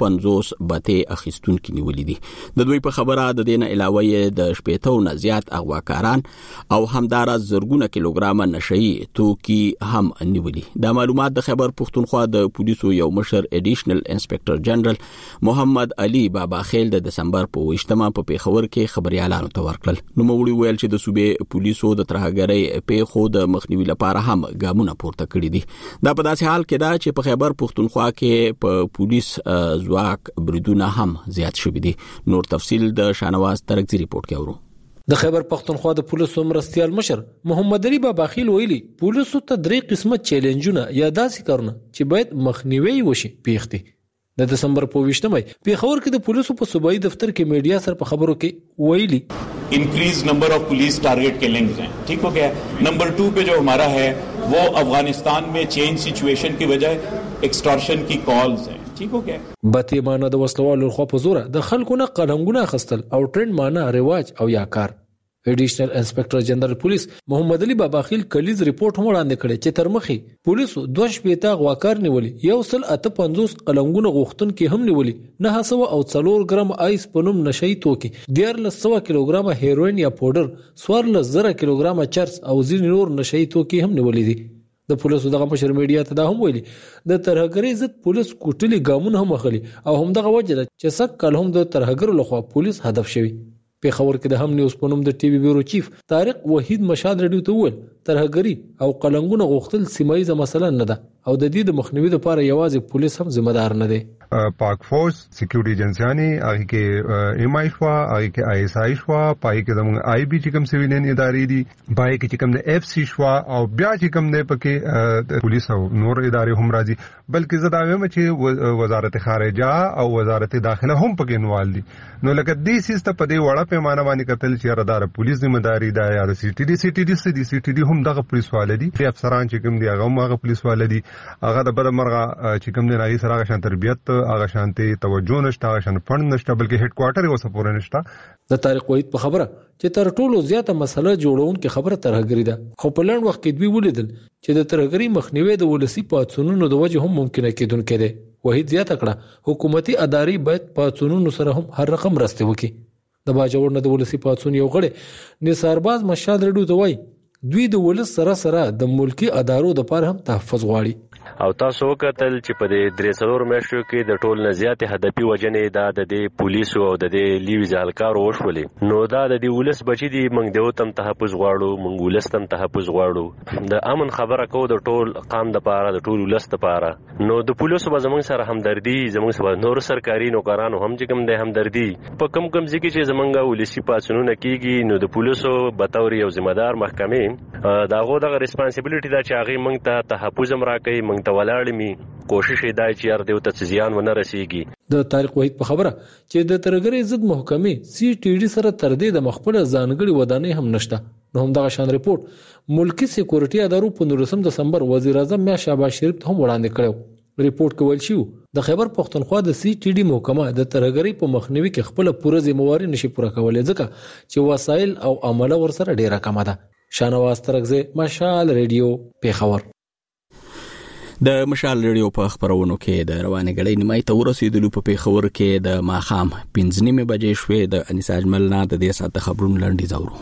58 بته اخیستونکو نیولې دي. د دوی په خبره د دینه علاوه د شپېتو نه زیات اغواکاران او همدارا زرګونه کیلوګرام نشئی توکي هم نیولې. د معلومات د خیبر پختونخوا د پولیسو یو مشر ایډیشنل انسپکټر جنرال محمد علي بابا خیل د دسمبر په 28 په پیښور کې خبريالانو ته ورکړل. نو موږ ویل چې د صوبې پولیسو د ترهګرۍ پیښو د مخنیوي لپاره هم ګامونه پورته کړی دي. دا په داسې حال کې دا چې په خیبر پختونخوا کې په پولیس ځواک بریدونه هم زیات شوي دي. نور تفصیل د شانواز ترکزی ریپورت کې اورو. د خیبر پختونخوا د پولیسو مرستيال مشر محمد علي بابا خیل ویلي پولیسو ته درې قسمه چیلنجونه یا داسې کارونه چې باید مخنیوي وشي پیښتي. د دسمبر په 28 پیښور کې د پولیسو په صوبایي دفتر کې میډیا سره په خبرو کې ویلي increase number of police target killings हैं. ठीक हो गया. नंबर 2 पे जो हमारा है वो अफगानिस्तान में चेंज सिचुएशन की वजह एक्सटॉर्शन की कॉल्स हैं. ठीक हो गया. بته معنا د وسلوالو خو په زوره د خلکو نه قلمونه خستل او ټرند معنا رواج او یا کار. ایډیشنل انسپکټر جنرال پولیس محمد علي بابا خیل کلیز ریپورت هم وړاندې کړی چې ترمخي پولیسو 2 غواکار نیولې، 158 قلمونه غوښتن کې هم نیولې، 900 او 4 ګرام آیس پنوم نشئی توکي، 1.5 کیلوګرام هیروین یا پاوډر، 14 کیلوګرام چرس او ځینې نور نشئی توکي هم نیولې دي. د پولیسو دغه مشر میډیا ته دا هم ویلي د ترهګرۍ ضد پولیس کوټلي ګامونه هم اخلي او هم دغه وجه چې سک کله هم د ترهګرو لخوا پولیس هدف شوی. پیښور کې د هم نیوز پونم د ټي وي بیورو چیف طارق وحید مشال ریډیو ته وویل ترهګری او قلنګونه غوښتل سیمایي مسله نه ده او د دې د مخنیوي لپاره یوازې پولیس هم ذمہ دار نه دی. پاک فورس سکیورټي ایجنسیانی هغه کې ایم آی شوا، هغه کې آی اس آی شوا، پای کې زموږ آی بي چې کوم سیویلین ادارې دي، پای کې چې کوم د اف سی شوا او بیا چې کوم نه پکې پولیس او نور ادارې هم راځي. بلکې زه دا وایم چې وزارت خارجه او وزارت داخله هم پکې انوال دي. نو لکه دې سیسته په دې وړه پیمانه باندې کتل چې ردار پولیس ذمہ داری ده یا د سی ټي ډي هم دغه پولیس والدي افسران چې کوم دي هغه پولیس والدي هغه د بل مرغه چې کوم دی هغه سره شان تربیت هغه شانتي توجه نشته، هغه شان فند نشته، بلکې هډ کوارټر یې وسپور نشته. د طارق وحید په خبره چې تر ټولو زیاته مسله جوړون کې خبره ترهګری ده، خو په لړ وخت کې دوی ولیدل چې د ترهګری مخنیوي د ولسی پاتسونونو د وجه هم ممکنه کېدونکې ده. وحید زیاته کړه حکومتي ادارې باید پاتسونونو سره هم هر رقم راسته وکړي. د باجوړ نه د ولسی پاتسون یو غړي نثارباز مشال ریډیو ته وایي دوی د ولس سره د ملکی ادارو د لپاره هم تحفظ غواړي. او تاسو وکتل چې په دې 3 میاشتو کې د ټول نه زیات هدفي وجنې د دې پولیسو او د دې لیوی ځالکارو وشولې. نو دا د دې ولس بچی دي، موږ د وتم تحفظ غواړو، موږ ولستم تحفظ غواړو، د امن خبره کو د ټول قام د پاره د ټول ولست لپاره. نو د پولیسو به زموږ سره همدردي، زموږ سره نور سرکاري نوکرانو هم چې کوم د همدردي په کم ځکه چې زمونږ ولسی پاسونونه کیږي. نو د پولیسو به تور یو ذمہ دار محکمې داغه دغه ریسپانسیبিলিټی دا چې هغه موږ ته تحفظ هم راکړي، موږ ته ولاړمی کوشش دی چې هر دیو ته زیان ونه رسیږي. د طارق وحید په خبره چې د ترهګرۍ ضد محکمې سی ټي ډي سره تر دې د مخبره ځانګړي ودانۍ هم نشته نو هم دغه شان ریپورت ملکی سکیورټي ادارو په 19 دسمبر وزیر اعظم میا شهباز شریف ته هم وړاندې کړو. ریپورت کې ویل شو د خیبر پختونخوا د سی ټي ډي محکمه د ترهګرۍ په مخنیوي کې خپل پوره ذمہواری نشي پوره کولای ځکه چې وسایل او عمله ورسره ډیره کمه ده. شانواز ترغزه مشال ریډیو پیښور. د مشال ریډیو په خبرونو کې د روانې غړې نیمای ته ورسېدلو په پیښور کې د ماخام 5:30 بجې شوې. د انیس اجمل نه د دې ساعت خبرونو لاندې زاورو.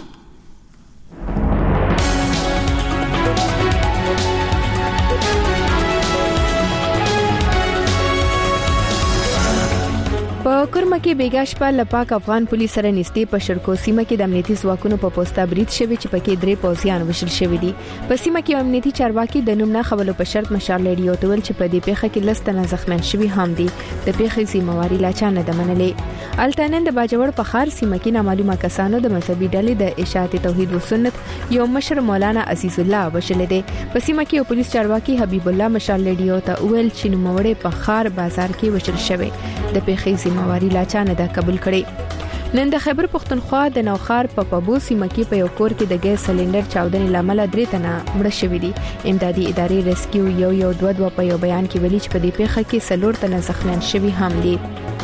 په کورما کې بیګا شپه لپاک افغان پولیس سره نږدې په شرکو سیمه کې د امنیتي ځواکونو په پوسټا برید شوی چې پکې 3 پوځیان وشل شوی دي. په سیمه کې امنیتي چارواکي د نوم نه خبرو په شرط مشال ریډیو ته ویل چې په دې پیښه کې لستنه زخمیان شوی هم دي. د پیښې ذمہواری لا چا نه ده منلې. الټانن د باجوړ په خار سیمه کې نامعلومه کسانو د مذهبي ډلې د اشاعت توحید او سنت یو مشر مولانا عزیز الله وشل دي. په سیمه کې پولیس چارواکي حبیب الله مشال ریډیو ته ویل چې نوموړی په خار بازار کې وشل شوی. د پیښې ذمہواری لا چا نه ده قبول کړي. نن د خیبر پختونخوا د نوخار په پابو سیمه کې په یو کور کې د ګیس سلندر چاودنې لامل 3 تنه مړه شوي دي. امدادي ادارې ریسکیو یو 2 په یو بیان کې ویلي چې په دې پیښه کې 4 تنه زخمیان شوي هم دي.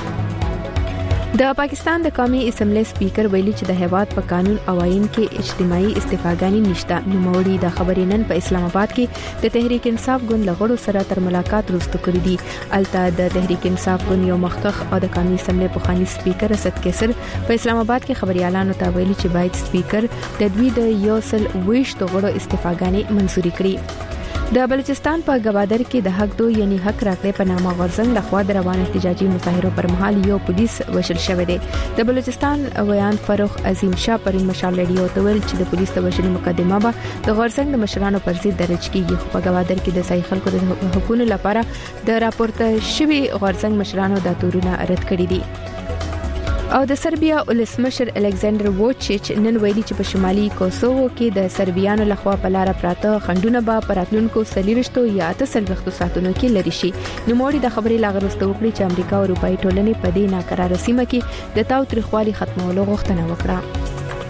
د پاکستان د قومي اسمبلی سپیکر ویلي چې د هیواد په قانون او آئین کې اجتماعي استفاګانی نشته. نوموړي د خبرې نن په اسلام آباد کې د تحریک انصاف ګوند لغړو سره تر ملاقات وروسته کړی دي. الته د تحریک انصاف ګوند یو مخکخ او د قومي اسمبلی پخوانی سپیکر اسد کیسر په اسلام آباد کې خبريالانو ته ویلي چې باید سپیکر د دوی د یو سل ویشت غړو استفاګانی منزوري کړي. د بلوچستان په گوادر کې د حق دو یعنی حق راکړې په نامه غورځنګ لخوا د روان احتجاجي مظاهرو پر مهال یو پولیس وشل شوی دی. د بلوچستان ویان فاروق عظیم شاه پرین مشال ریډیو ته ویل چې د پولیس د وژنې مقدمه به د غورځنګ د مشرانو پر ضد درج کیږي. په گوادر کې د ځای خلکو د حقوقو لپاره د راپورته شوی غورځنګ مشرانو د تورونه رد کړی دي. او د سربیا ولسمشر الکساندر ووچیچ نن ویلي چې په شمالي کوسوو کې د سربیانو لخوا په لار پراته خندونه به پراتلونکو 30 یا 38 ساعتونو کې لري شي. نوموړي د خبرې لاغرسته وکړي چې امریکا او اروپאי ټولنې په دې ناقراره سیمه کې د تاوتریخوالي ختمولو غوښتنه وکړه.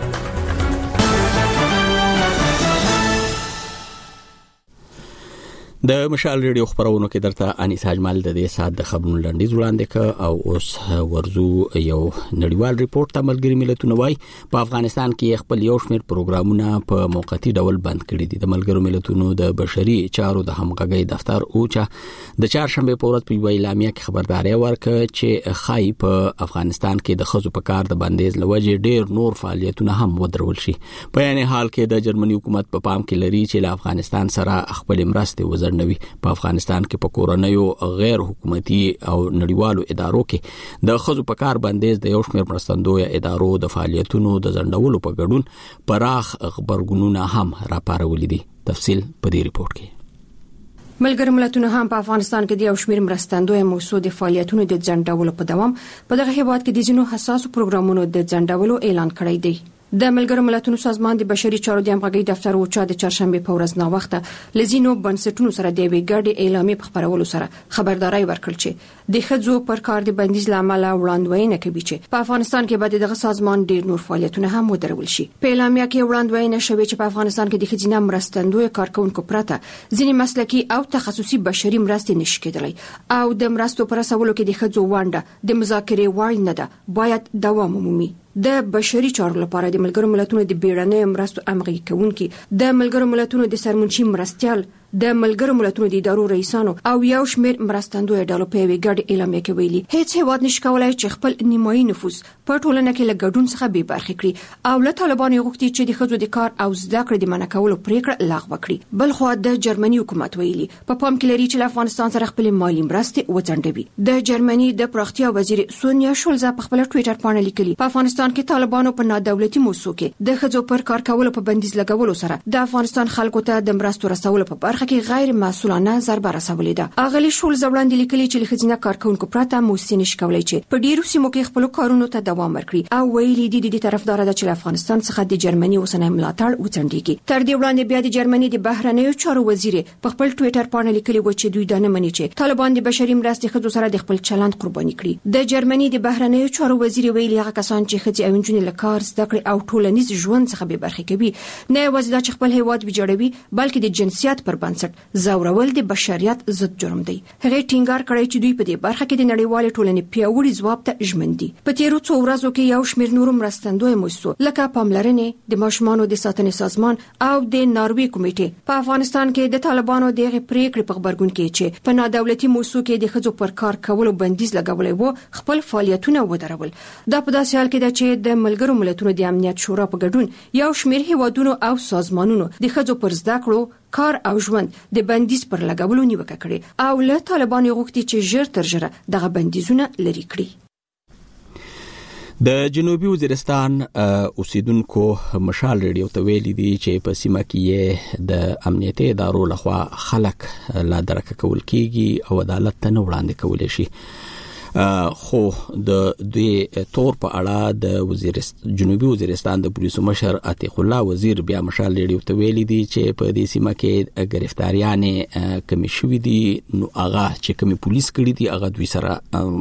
د مشال ریډیو خبرونو کې درته انیس اجمل د دې ساعت د خبرونو لاندې وړاندې ک او اوس ورزو یو نړیوال ریپورت ته ملګری ملتونه وایي په افغانستان کې خپل یو شمېر پروګرامونه په موقتی ډول بند کړي دي. د ملګرو ملتونو د بشري چارو د همغږي دفتر اوچا د چهارشنبه په ورځ په اعلامیه کې خبرداري ورکړه چې خای په افغانستان کې د خزو په کار د بندیز لوجه ډیر نور فعالیتونه هم ودرول شي. په یعنی حال کې د جرمني حکومت په پام کې لري چې له افغانستان سره خپل مرستې وزر نوي. په افغانستان کې په کورونیو غیر حکومتي او نړیوالو ادارو کې د خزو په کار بندیز د یو شمېر مرستندوی ادارو د فعالیتونو د ځنډولو په ګډون پراخ خبرګونونه هم راپارولې دي. تفصیل په دې ریپورت کې. ملګرو ملتونو هم په افغانستان کې د یو شمېر مرستندوی موضوع د فعالیتونو د ځنډولو په دوام په دغه هیواد کې د ځینو حساسو پروګرامونو د ځنډولو اعلان کړی دی. د ملګرو ملتونو سازمان د بشري چارو د همغږي دفتر اوچا د چهارشنبه په ورځ نا وخته لزینو بنسټونو سره د ویګاډي اعلامیه په خبرولو سره خبرداري ورکړل چې د خځو پر کار د بندیز لامل وړاندوینه کوي چې په افغانستان کې بعد دغه سازمان ډیر نور فعالیتونه هم ودرول شي. په اعلامیه کې وړاندوینه شوی چې په افغانستان کې د خځینه مرستندوی کارکونکو پرته ځینې مسلکي او تخصصي بشري مرستې نشي کېدلی او د مرستو پر رسولو کې د خځو ونده د مذاکرې وړ نه ده، باید دوام ومومي. د بشري چارو لپاره د ملګرو ملتونو د بیړنۍ مرستو همغږي کوونکي، د ملګرو ملتونو د سرمنشي مرستيال، د ملګرو ملتونو د ادارو رئیسانو او یو شمېر مرستندوی ډلو په ویګاډي اعلامیه کې ویلي هیڅ هیواد نشي کولای چې خپل نیمایي نفوس په ټولنه کې له ګډون څخه بې برخې کړي او له طالبانو غوښتي چې د خځو د کار او زده کړې د منع کولو پریکړه لغوه کړي. بل خو د جرمني حکومت ویلي په پام کې لري چې افغانستان سره خپل مالی مرستې وځنډوي. د جرمني د پراختیا وزیر سونیا شولز په خپل ټوئیټر باندې لیکلي په افغانستان کې طالبانو په نادولتي موضوع کې د خځو پر کار کولو په بندیز لګولو سره د افغانستان خلکو ته د مرستو رسولو په برخه کې غیر مسؤلانه ضربه رسولې ده. اغلی شولز وړاندې لیکلي چې خځینه کارکونکو پرته موسسې نشي کولای چې په ډیرو سیمو کې خپل کارونو ته دوام ورکړي او ویلي دي د طرفدار ده چې افغانستان څخه د جرمني اوسنۍ ملاتړ وڅنډيږي. تر دې وړاندې بیا د جرمني د بهرنیو چارو وزیر په خپل ټوئیټر باندې لیکلي و چې دوی دا نه مني چې طالبان د بشري مرستې خځو سره د خپل چلند قرباني کړي. د جرمني د بهرنیو چارو وزیر ویلي هغه کسان چې ښځې او نجونې له کار زده کړې او ټولنیز ژوند څخه بې برخې کوي. نه یوازې دا چې خپل هیواد ویجاړوي بلکې د جنسیت پر بنسټ ځورول د بشریت ضد جرم دی. هغه ټینګار کړی چې دوی په دې برخه کې د نړیوال ټولنې پیاوړي ځواب ته ژمن دي. په تیرو څو ورځو کې یو شمېر نورو مرستندوی موسسو لکه پاملرنې، د ماشومانو د ساتنې سازمان او د ناروې کمیټې په افغانستان کې د طالبانو دغه پریکړې په خبرګون کې چې په نادولتي موسسو کې د ښځو پر کار کولو بندیز لګولې وو خپل فعالیتونه ودرول. دا په داسې حال کې ده چې د ملګرو ملتونو د امنیت شورا په ګډون یو شمېر هیوادونو او سازمانونو د ښځو پر زده کړو، کار او ژوند د بندیز پر لګولو نیوکه کړې او له طالبانو غوښتي چې ژر تر ژره دغه بندیزونه لري کړي. د جنوبي وزیرستان اوسیدونکو مشال ریډیو ته ویلي دي چې په سیمه کې د امنیتي ادارو لخوا خلک لا درک کول کیږي او عدالت ته نه وړاندې کولای شي. خو د دوی تور په اړه د جنوبي وزیرستان د پولیسو مشر عتیق الله وزیر بیا مشال ریډیو ته ویلي دي چې په دې سیمه کې گرفتاریانې کمی شوې دي، نو هغه چې کمی پولیس کړي دي هغه دوی سره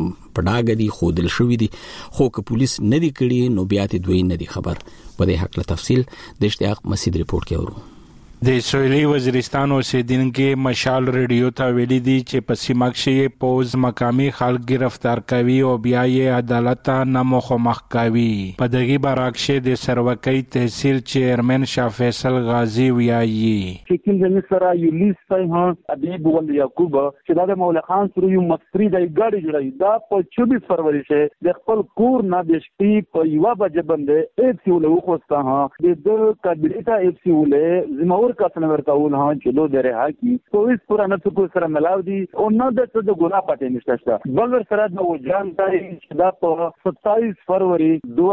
پډاګ دي، خودل شوې دي، خو که پولیس نه دي کړي نو بیا ته دوی نه دي خبر. په دې حق له تفصیل د اشتیاق مسعود ریپورت کې ورو. د سویلي وزیرستان اوسیدونکو مشال ریډیو ته ویلي دي چې په سیمه کې پوز مقامی خلک گرفتار کوي او بیا یې عدالت ته نه مخامخ کوي. په دغه برعکس د سروکۍ تحصیل چیرمن شاه فیصل غازی ویایي چې کله سره یو لیست ها ابي بول یعقوب چې د مولا خان سره یو مصری د ګاډي جوړای دا په 24 فروری شه د خپل کور نه د شپې په یو بجې باندې ایف سی له خوسته ها د کابینټا ایف سی له زمور کا څنګه ها چې دوه درې ها کی پولیس پورا نه څه سره ملاو دي او نه د ګناه پټه نشته. بل سره د وجدان دای چې دا په 27 فروری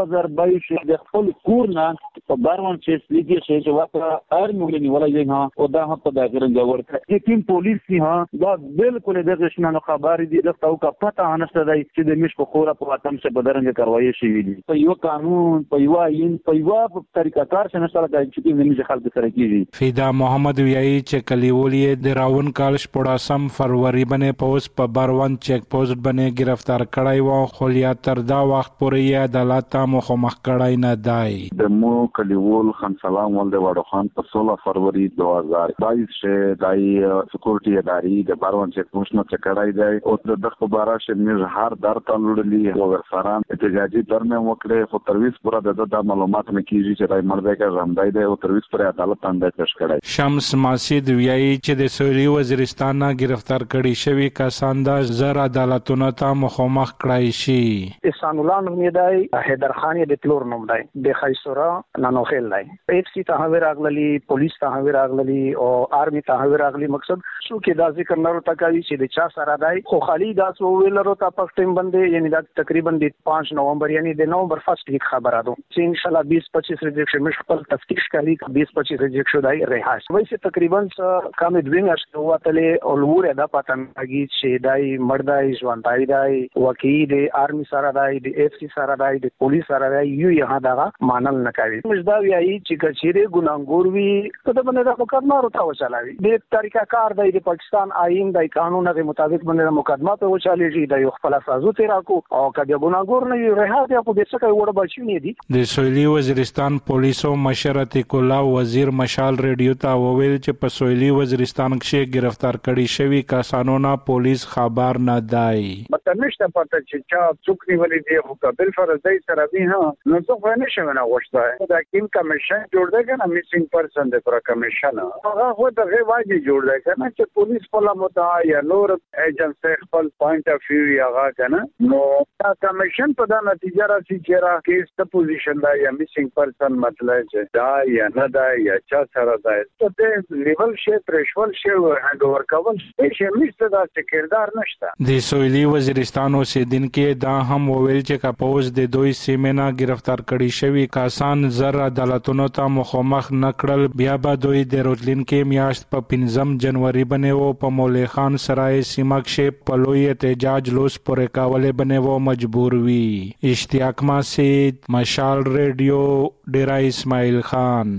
2022 د خپل کور نه په باروان چې لګي چې واقعا ارمولنی ولای ها او دا په دغه رنګ ورته یقین پولیس ها دا بالکل د غشنانو خبر دي د تاسو کا پته نشته دی چې د مش په خوره په وطن څخه بدرنګ کاروایی شي دي په یو قانون په یو عین په یو طریقه کار څنګه سره د چې د خلک سره کیږي. فیدا محمد ویایي چې کلیولې د راون کال 14 فروری باندې پوس په باروان چیک پوسټ باندې گرفتار کړای و، خو یا تر دا وخت پورې عدالت ته مخامخ کړای نه دی. د مو کلیول خان سلام ولده وړو خان په 16 فروری 2022 شه دای سکیورټي ادارې د باروان چیک پوسټ نه کړای دی او د دغه بارا شه مې هر در تلړلې او ورسره احتجاجي درمه وکړي خو ترویس پورا د معلومات نه کیږي چې راي مرده کې رامدای دی او ترویس پر عدالت باندې پیش کړای. شمس ماسید ویایي چې د سویلي وزیرستان نه گرفتار کړي شوی کسان د زر عدالتونو ته مخامخ کړای شي. احسان الله نوم دی، حیدر خان د تلور نوم دی، د خیسورا نانوخیل دی، اف سی ته هغه راغلي، پولیس ته هغه راغلي او آرمی ته هغه راغلي. مقصد شو کې دا ذکر نه ورته کوي چې د چا سره دی، خو خالی دا سو ویل ورته په ټیم باندې یعنی دا تقریبا د 5 نومبر یعنی د نومبر فرست ویک خبره ده چې ان شاء الله 20-25 ریجکشن مش خپل تفتیش کوي 20-25 ریجکشن دی رهاش وایي تقریبا کم دوی میاشتې وتلې او لور دا پاتن اگی چې دای مردای ژوندای دای وکیل د آرمی سره دای د اف سی سره دای د پولیس سره دای یو یه دا مانل نه کوي. مجدا ویایي چې کچېره ګناګور وی ته باندې دا مقدمه ورته وچلوي د طریقه کار د پاکستان آئین د قانونو مطابق باندې مقدمه په وچالېږي د یو خپل سازو تیراکو او کله ګناګور نه رها دی په دې څه وړ بچی دي. د سویلي وزیرستان پولیسو مشر عتیق الله وزیر مشال ریډیو ته وویل چې په سویلي وزیرستان کې گرفتار کړي شوی کسانو نه پولیس خبر نه دی. مطلب نشته پته چې چا څوک نیولې دی خو کابل فرضای سره دی ها نو څه غوښنه شوی نه غوښته دا کیم کمیشن جوړ دی کنه میسینګ پرسن د پر کمیشن هغه خو د غواړي جوړ دی کنه چې پولیس په لمته یا نور ایجنسی خپل پوینټ اف ویو یغه کنه نو دا کمیشن په دا نتیجه راځي چې را کیس ته پوزیشن دا یا میسینګ پرسن مطلب چې دا یا نه دا یا چا سره دا ته لیول شي ترشول شي هند اور کول شي مست دا کردار نشته. د سویلي وزیرستان اوسیدونکو دا هم وویل چې کاپوز د دوی سیمه گرفتار کړي شوی کسان زر عدالتونو ته مخامخ نکړل بیا به دوی د راتلونکي میاشت په 15 جنوري باندې و په مولا خان سرای سیمه کې په لوی احتجاج لوس پورې کولې باندې و مجبور وي. اشتیاق مسعود مشال ریډیو ډیرا اسماعیل خان.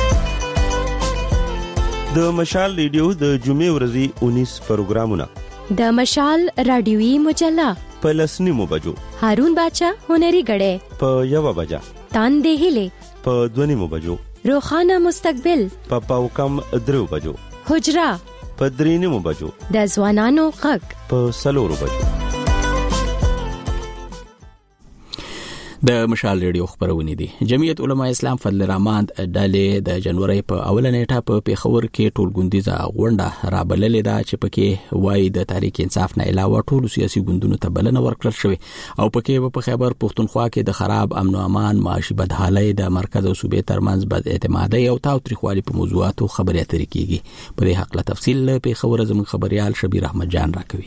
د مشال ریډیو د جمعې ورځې 19 پروګرامونه د مشال رادیوي مجله په لسنیمو بجو، هارون باچا هنري غړې په 1 بجه، تاندې هلي په 2 بجو، روخانه مستقبل په پاوکم 3 بجو، حجرا په 3 بجو، د ځوانانو غږ په 4 بجو. د مشال ریډیو خبرونه دي. جمعیت علماء اسلام فضل الرحمن ډلې د جنوري په اوله نیټه په پیښور کې ټولګوندیزه غونډه رابللې ده چې پکې وایي د تحریک انصاف نه علاوه ټول سیاسي ګوندونو ته بلنه ورکړل شوې او پکې په خیبر پښتونخوا کې د خراب امن او امان، معاشي بدحالۍ، د مرکز او صوبې ترمنځ بد اعتمادي او تاوتریخوالي په موضوعاتو خبرې اترې کیږي. په دې حق له تفصیل پیښور زموږ خبريال شبیر احمد جان راکوي.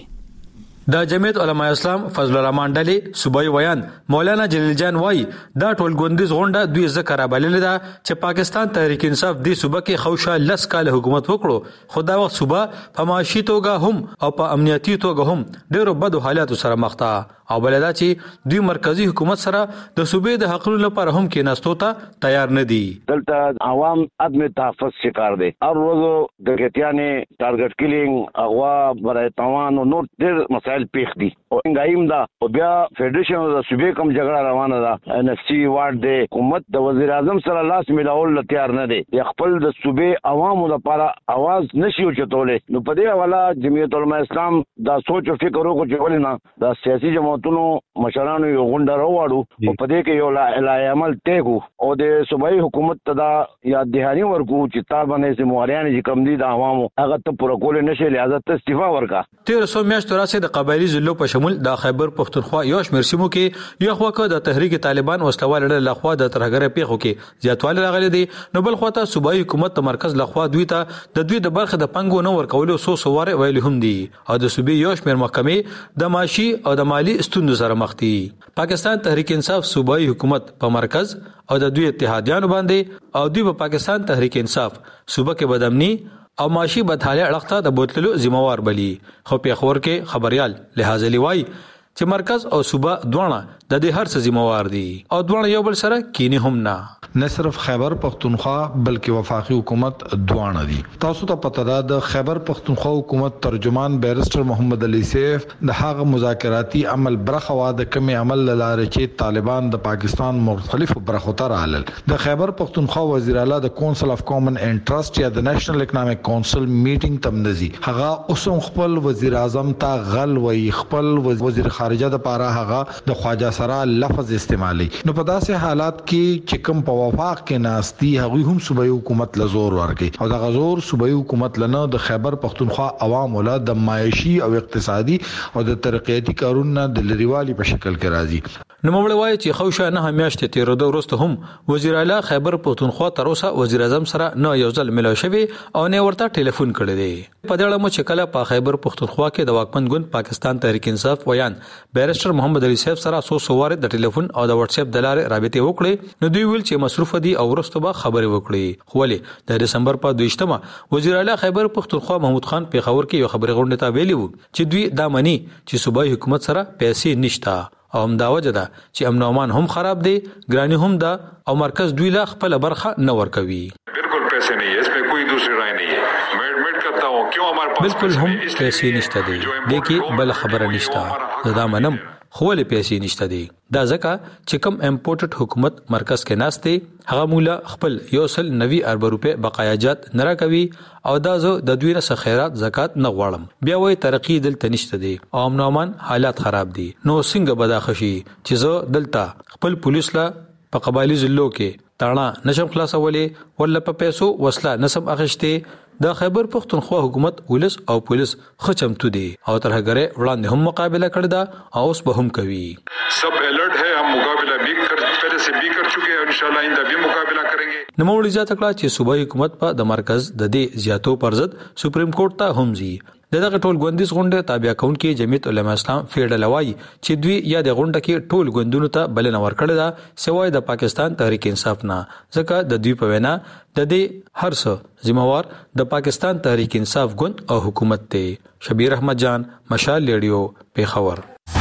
د جمعیت علماء اسلام فضل الرحمن ډلې صوبایي ویان مولانا جلیل جان وایي دا ټولګوندیز غونډه دوی ذکر رابللې ده چې پاکستان تحریک انصاف د صوبه کې خوشا لس کال حکومت وکړو، خو دا وخت صوبه په معاشي توګه هم او په امنیتي توګه هم ډېرو بدو حالاتو سره مخ ده او بلدا چې دوی مرکزی حکومت سره د صوبې د حقوقو لپاره هم کې نستو ته تیار نه دي. دلته عوام عدم تحفظ شکار دي، هر ورځ د ګټیانې ټارګټ کیلینګ، اغوا، برای تاوان او نور ډېر مسایل پیښ دي او انګایم دا او بیا فدریشن د صوبې کوم جګړه روانه ده. ان اف سی وارد د حکومت د وزیر اعظم سره لاس ملاول تیار نه دي، خپل د صوبې عوامو لپاره आवाज نشي اوچتولې. نو په دې حواله جمعیت علماء اسلام دا سوچ او فکر وکړي چې ولنه دا سیاسي جماعتونو مشرانو یو غونډه راوړو او په دې کې یو لای عمل ټیکو او د صوبایي حکومت ته دا یاد دهاني ورکو چې طالبانې سي مهاریان چې کم دي د عوامو هغه ته پوره کول نشي، لہذا ته استعفا ورکا. 1300 میاشتو راځي د قبایلی ضلعو په شمول د خیبر پښتونخوا یو شمېر سیمو کې یو خواکه د تحریک طالبان وسلوال ډله لخوا د ترهګر پیښو کې زیاتوالی راغلي دي، نو بل خواته صوبایي حکومت د مرکز لخوا دوی ته د دوی د برخه د پنګو نو ورکولو سواره ویل هم دي او د صوبې یو شمېر محکمې د معاشي او د مالی ستونزو سره مخ دي. پاکستان تحریک انصاف صوبایي حکومت په مرکز او د دوی اتحادیانو باندې او دوی په پاکستان تحریک انصاف صوبه کې بدامني او معاشي بدحالۍ اړخته د بوتللو ذمہوار بلی. خو پیښور کې خبريال لحاظ لیوای چې مرکز او صوبه دوه د دې هر څه ذمہوار دي او دوه یو بل سره کینی هم نه صرف خیبر پختونخوا بلکې وفاقي حکومت دوه دي. تاسو ته پته ده د خیبر پختونخوا حکومت ترجمان بیرسټر محمد علي سیف د هغه مذاکراتي عمل برخه وا د کمی عمل لاره چې طالبان د پاکستان مختلفو برخو ته رالل. د خیبر پختونخوا وزیر اعلی د کونسل اف کامن انټرست یا د نېشنل اکونومیک کونسل میټینګ تم نزي، هغه اوسم خپل وزیر اعظم ته غل وی، خپل وزیر خارجه د پاره هغه د خواجه سره لفظ استعمالي. نو په داسې حالات کې چې کوم په وفاق کې ناشتي هغه هم صوبایي حکومت لزور ورکړي او د غزور صوبایي حکومت لنه د خیبر پختونخوا عوام ول د معاشي او اقتصادي او د ترقیاتي کارونو د لریوالي په شکل کې راځي. نو موږ وایي چې خوشا نه میاشتې تیر د ورسته هم وزیر اعلی خیبر پختونخوا تر اوسه وزیر اعظم سره نه یو ځل ملاو شوی او نه ورته ټلیفون کړی دی. په دې اړه مو چې کله په خیبر پختونخوا کې د واکمن ګوند پاکستان تحریک انصاف ویان بیرسټر محمد علي سیف سره سواره د ټلیفون او د واتس اپ د لارې رابطه وکړي، نو دوی ویل چې مصروف دي او ورسته به خبرې وکړي. خو ولې د دسمبر په 22مه وزیر اعلی خیبر پختونخوا محمود خان پیښور کې یو خبري غونډه ته ویلي وو چې دوی دا مني چې صوبایي حکومت سره پیسې نشته او هم دا وجه ده چې امن او امان هم خراب دي، ګرانی هم ده او مرکز دوی لا خپل برخه نه ورکوي. بالکل پیسې نه ہے، اس میں کوئی دوسری رائے نہیں ہے. میں ایڈمٹ کرتا ہوں کیوں ہمارے پاس بالکل هم پیسې نشته دي، لیکي بل خبره نشته. دا منم خو ولې پیسې نشته دي؟ دا ځکه چې کوم امپورټډ حکومت مرکز کې ناشته هغه مولا خپل 190 ارب روپے بقایاجات نه راکوي او دا زه د دوی نه خیرات زکات نه غواړم. بیا وایي ترقی دلته نشته دي او امن امان حالات خراب دي. نو څنګه بداخشي چې زه دلته خپل پولیس لا په قبایلی ضلعو کې تاړه نشم خلاصولې ولا په پیسو وسله نسم اخشته. د خیبر پختونخوا حکومت ولس او پولیس خچمتو دي او ترهګره وړاندې هم مقابله کړی دا او اوس به هم کوي. سب الرٹ ہے، ہم مقابلہ بھی پہلے سے بھی کر چکے ہیں، انشاءاللہ آئندہ بھی مقابلہ کریں گے. نو موږ اجازه کړه چې صوبایي حکومت په د مرکز د دې زیاتو پر ضد سپریم کورټ ته هم ځي. دغه ټول غوندیز غونډه تابع کون کې جمعیت علماء اسلام فیډل وای چې دوی یا د غونډه کې ټول غوندونو ته بلنه ورکړه دا سوای د پاکستان تحریک انصاف نه، ځکه د دوی په وینا د دې هر څه ذمہوار د پاکستان تحریک انصاف ګوند او حکومت ته. شبیر احمد جان، مشال ریډیو، پیښور.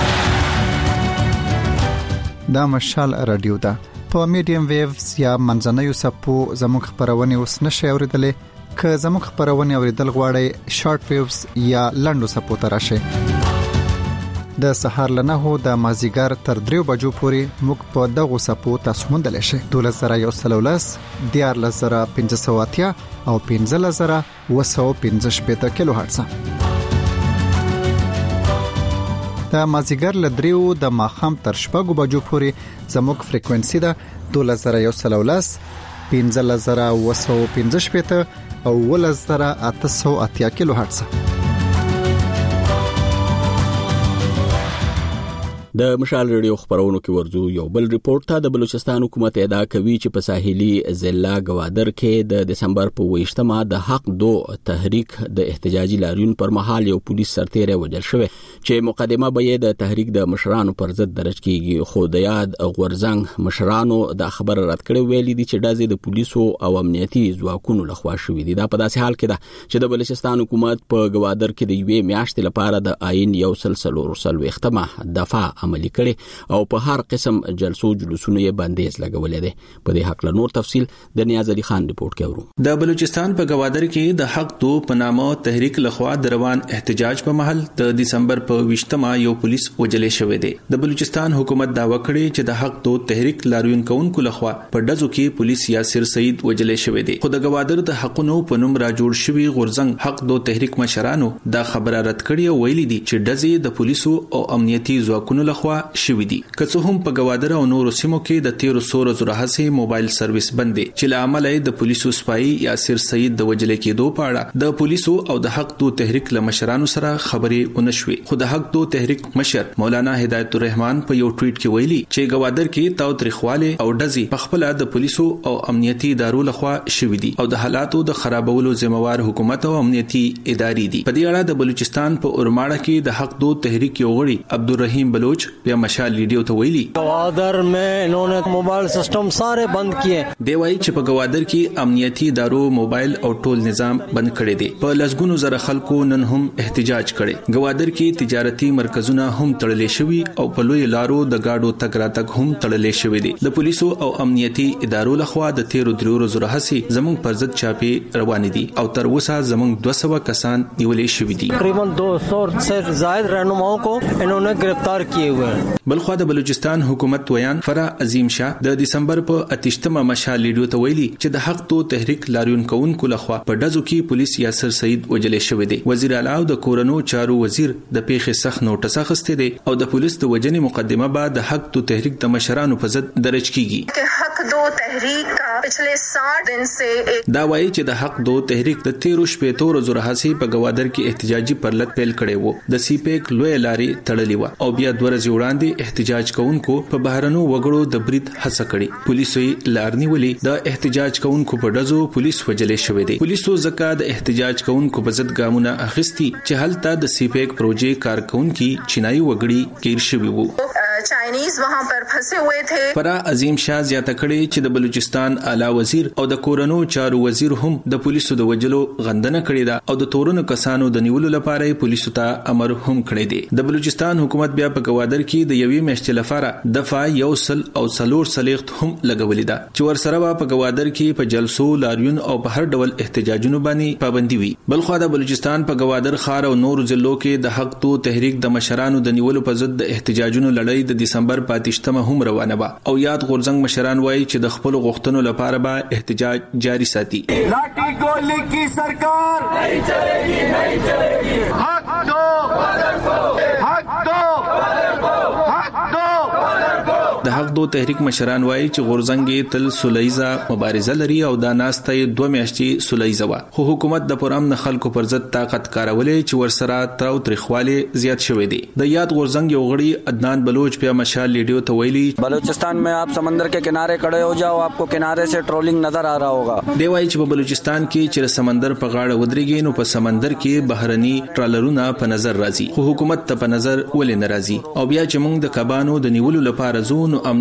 دا مشال ریډیو دا په میډیم ویوز یا منځنوي سپو زموږ خبرونه اوس نشي اوریدلې، که زموږ خبرونه اوریدل غواړئ شارټ ویوز یا لنډو سپو ته راشئ. د سهار له 9 د مازیګر تر 3 بجو پورې موږ په دغه سپو تاسو موندل شئ. 12113 14580 او 15215 کیلو هرتز. د مازیګر له 3 د ماخام تر 6 بجو پورې زموږ فریکوئنسي ده 12113 15215 او 11880 کیلو هرتز. د مشال ریډیو خبرونو کې ورځو یو بل ریپورت ته د بلوچستان حکومت ادعا کوي چې په ساحلي ضلع گوادر کې د دسمبر په 28مه د حق دو تحریک د احتجاجي لاریون پر مهال یو پولیس سرتیری وژل شوی چې مقدمه به د تحریک د مشرانو پر ضد درج کیږي. خو د یاد غورزنګ مشرانو د خبر رد کړي ویلي دي چې دازې د پولیسو او امنیتي ځواکونو لخوا شوې دي. دا په داسې حال کې ده چې د بلوچستان حکومت په گوادر کې د یوې میاشتې لپاره د آئین یو سلسله دفعه عملی کړي او په هر قسم جلسو جلوسونو یې بندیز لګولې ده. په دې حق له نور تفصیل د نیاز علي خان ریپورت کوي. د بلوچستان په گوادر کې د حق دو په نامه تحریک لخوا د روان احتجاج په محل د دسمبر په 28مه یو پولیس وجلې شوې ده. د بلوچستان حکومت داوا کړی چې د حق دو تحریک لاریون کوونکو لخوا په دزو کې پولیس یاسر سعید وجلې شوې ده. خو د گوادر د حقونو په نوم را جوړ شوی غورزنګ حق دو تحریک مشرانو دا خبره رد کړې او ویلي دي چې دزې د پولیسو او امنیتي ځواکونو لخوا شوې دي. که څه هم په گوادر او نورو سیمو کې د 1300 زرهسي موبایل سرویس بند دي چې لامل د پولیسو سپایي یاسر سعید د وجلې کېدو په اړه د پولیسو او د حق دو تحریک له مشرانو سره خبرې ونشوي. خو د حق دو تحریک مشر مولانا هدایت الرحمن په یو ټویټ کې ویلي چې گوادر کې تاوتریخواله او ډزي په خپل د پولیسو او امنیتي ادارو لخوا شوې دي او د حالاتو د خرابولو ذمہوار حکومت او امنیتي ادارې دي. په دې اړه د بلوچستان په اورماړه کې د حق دو تحریک یو غړي عبدالرحیم بلوچ بیا مشال ریډیو ته ویلي گوادر में इन्होंने मोबाइल सिस्टम सारे बंद किए. دی وایي چې په گوادر کې امنیتي ادارو موبایل او ټول نظام بند کړي دي. په لسګونو زره خلکو نن هم احتجاج کړي. گوادر کې تجارتي مرکزونه هم تړلې شوي او په لوی لارو د گاډو تګ راتګ هم تړلې شوي دي. د پولیسو او امنیتي ادارو لخوا د 13 زرهسي زموږ پر ضد چاپی روان دي او تر اوسه زموږ 200 کسان نیولې شوي دي. تقریبا 200 سے زائد رہنماؤں کو انہوں نے گرفتار کیے ہوئے ہیں. بلخوا د بلوچستان حکومت ویان فرا عظیم شاه د دسمبر په 28مه مشال لیډیو ته ویلي چې د حق تو تحریک لاریون کوونکو لخوا په دزو کې پولیس یاسر سعید وجلې شوې دي. وزیر اعلی او د کورونو چارو وزیر د پیښې سخت نوټس اخیسته دي او د پولیس د وجنې مقدمه بعد د حق تو تحریک د مشرانو په ضد درج کیږي. حق دو تحریک کا پچھلے 60 دن سے دا وایي چې د حق دو تحریک د 13 زرهسي په گوادر کې احتجاجي پرلط پیل کړي وو. د سیپیک لوی لاري تړلې و او بیا 2 ورځې وړاندې احتجاج کوونکو په بهرنو وګړو د برید هڅه کړې. پولیسو یې لارنی ولې د احتجاج کوونکو په دزو پولیس وجلې شوې دي. پولیسو زکه د احتجاج کوونکو په ضد ګامونه اخیستي چې هلته د سیپیک پروژې کارکونکو چینایي وګړي گیر شوي وو. چائنیز وہاں پر پھنسے ہوئے تھے. فرا عظیم شاه زیاته کړي چې د بلوچستان اعلی وزیر او د کورونو چارو وزیر هم د پولیسو د وجلو غندنه کړې ده او د تورونو کسانو د نیولو لپاره پولیسو ته امر هم کړی دی. د بلوچستان حکومت بیا په گوادر کې د یوې میاشتې لپاره دفعه یو سل او سلور سلیخت هم لګولې ده چې ورسره په گوادر کې په جلسو لاریون او په هر ډول احتجاجونو باندې پابندي وي. بلخوا د بلوچستان په گوادر خار او نور ضلعو کې د حق تو تحریک د مشرانو د نیولو په ضد د احتجاجونو لړۍ د دسمبر 28مه هم روانه ده او یاد غورزنګ مشران وایي چې د خپل غوښتنو لپاره به احتجاج جاری ساتي. لاٹھی گولی کی سرکار نہیں چلے گی, نہیں چلے گی. حق دو, حق دو, حق دو. د حق دو تحریک مشران وایي چې غورزنګ تل سولهیزه مبارزه لري او دا ناسته 2 میاشتې سولهیزه و. خو حکومت د پرامن خلکو پر ضد طاقت کارولې چې ورسره تاو تریخواله زیات شوې دي. د یاد غورزنګ یو غړي عدنان بلوچ په مشال لیډیو ته ویلي بلوچستان में आप समंदर के किनारे खड़े हो जाओ, आपको किनारे से ट्रोलिंग नजर आ रहा होगा. دی وایي چې په بلوچستان کې چې سمندر په غاړه ودرېږي نو په سمندر کې بهرني ټرالرونه په نظر راځي. خو حکومت ته په نظر ولې ناراضي او بیا چې موږ د کبانو د نیولو لپاره زو نو امنیت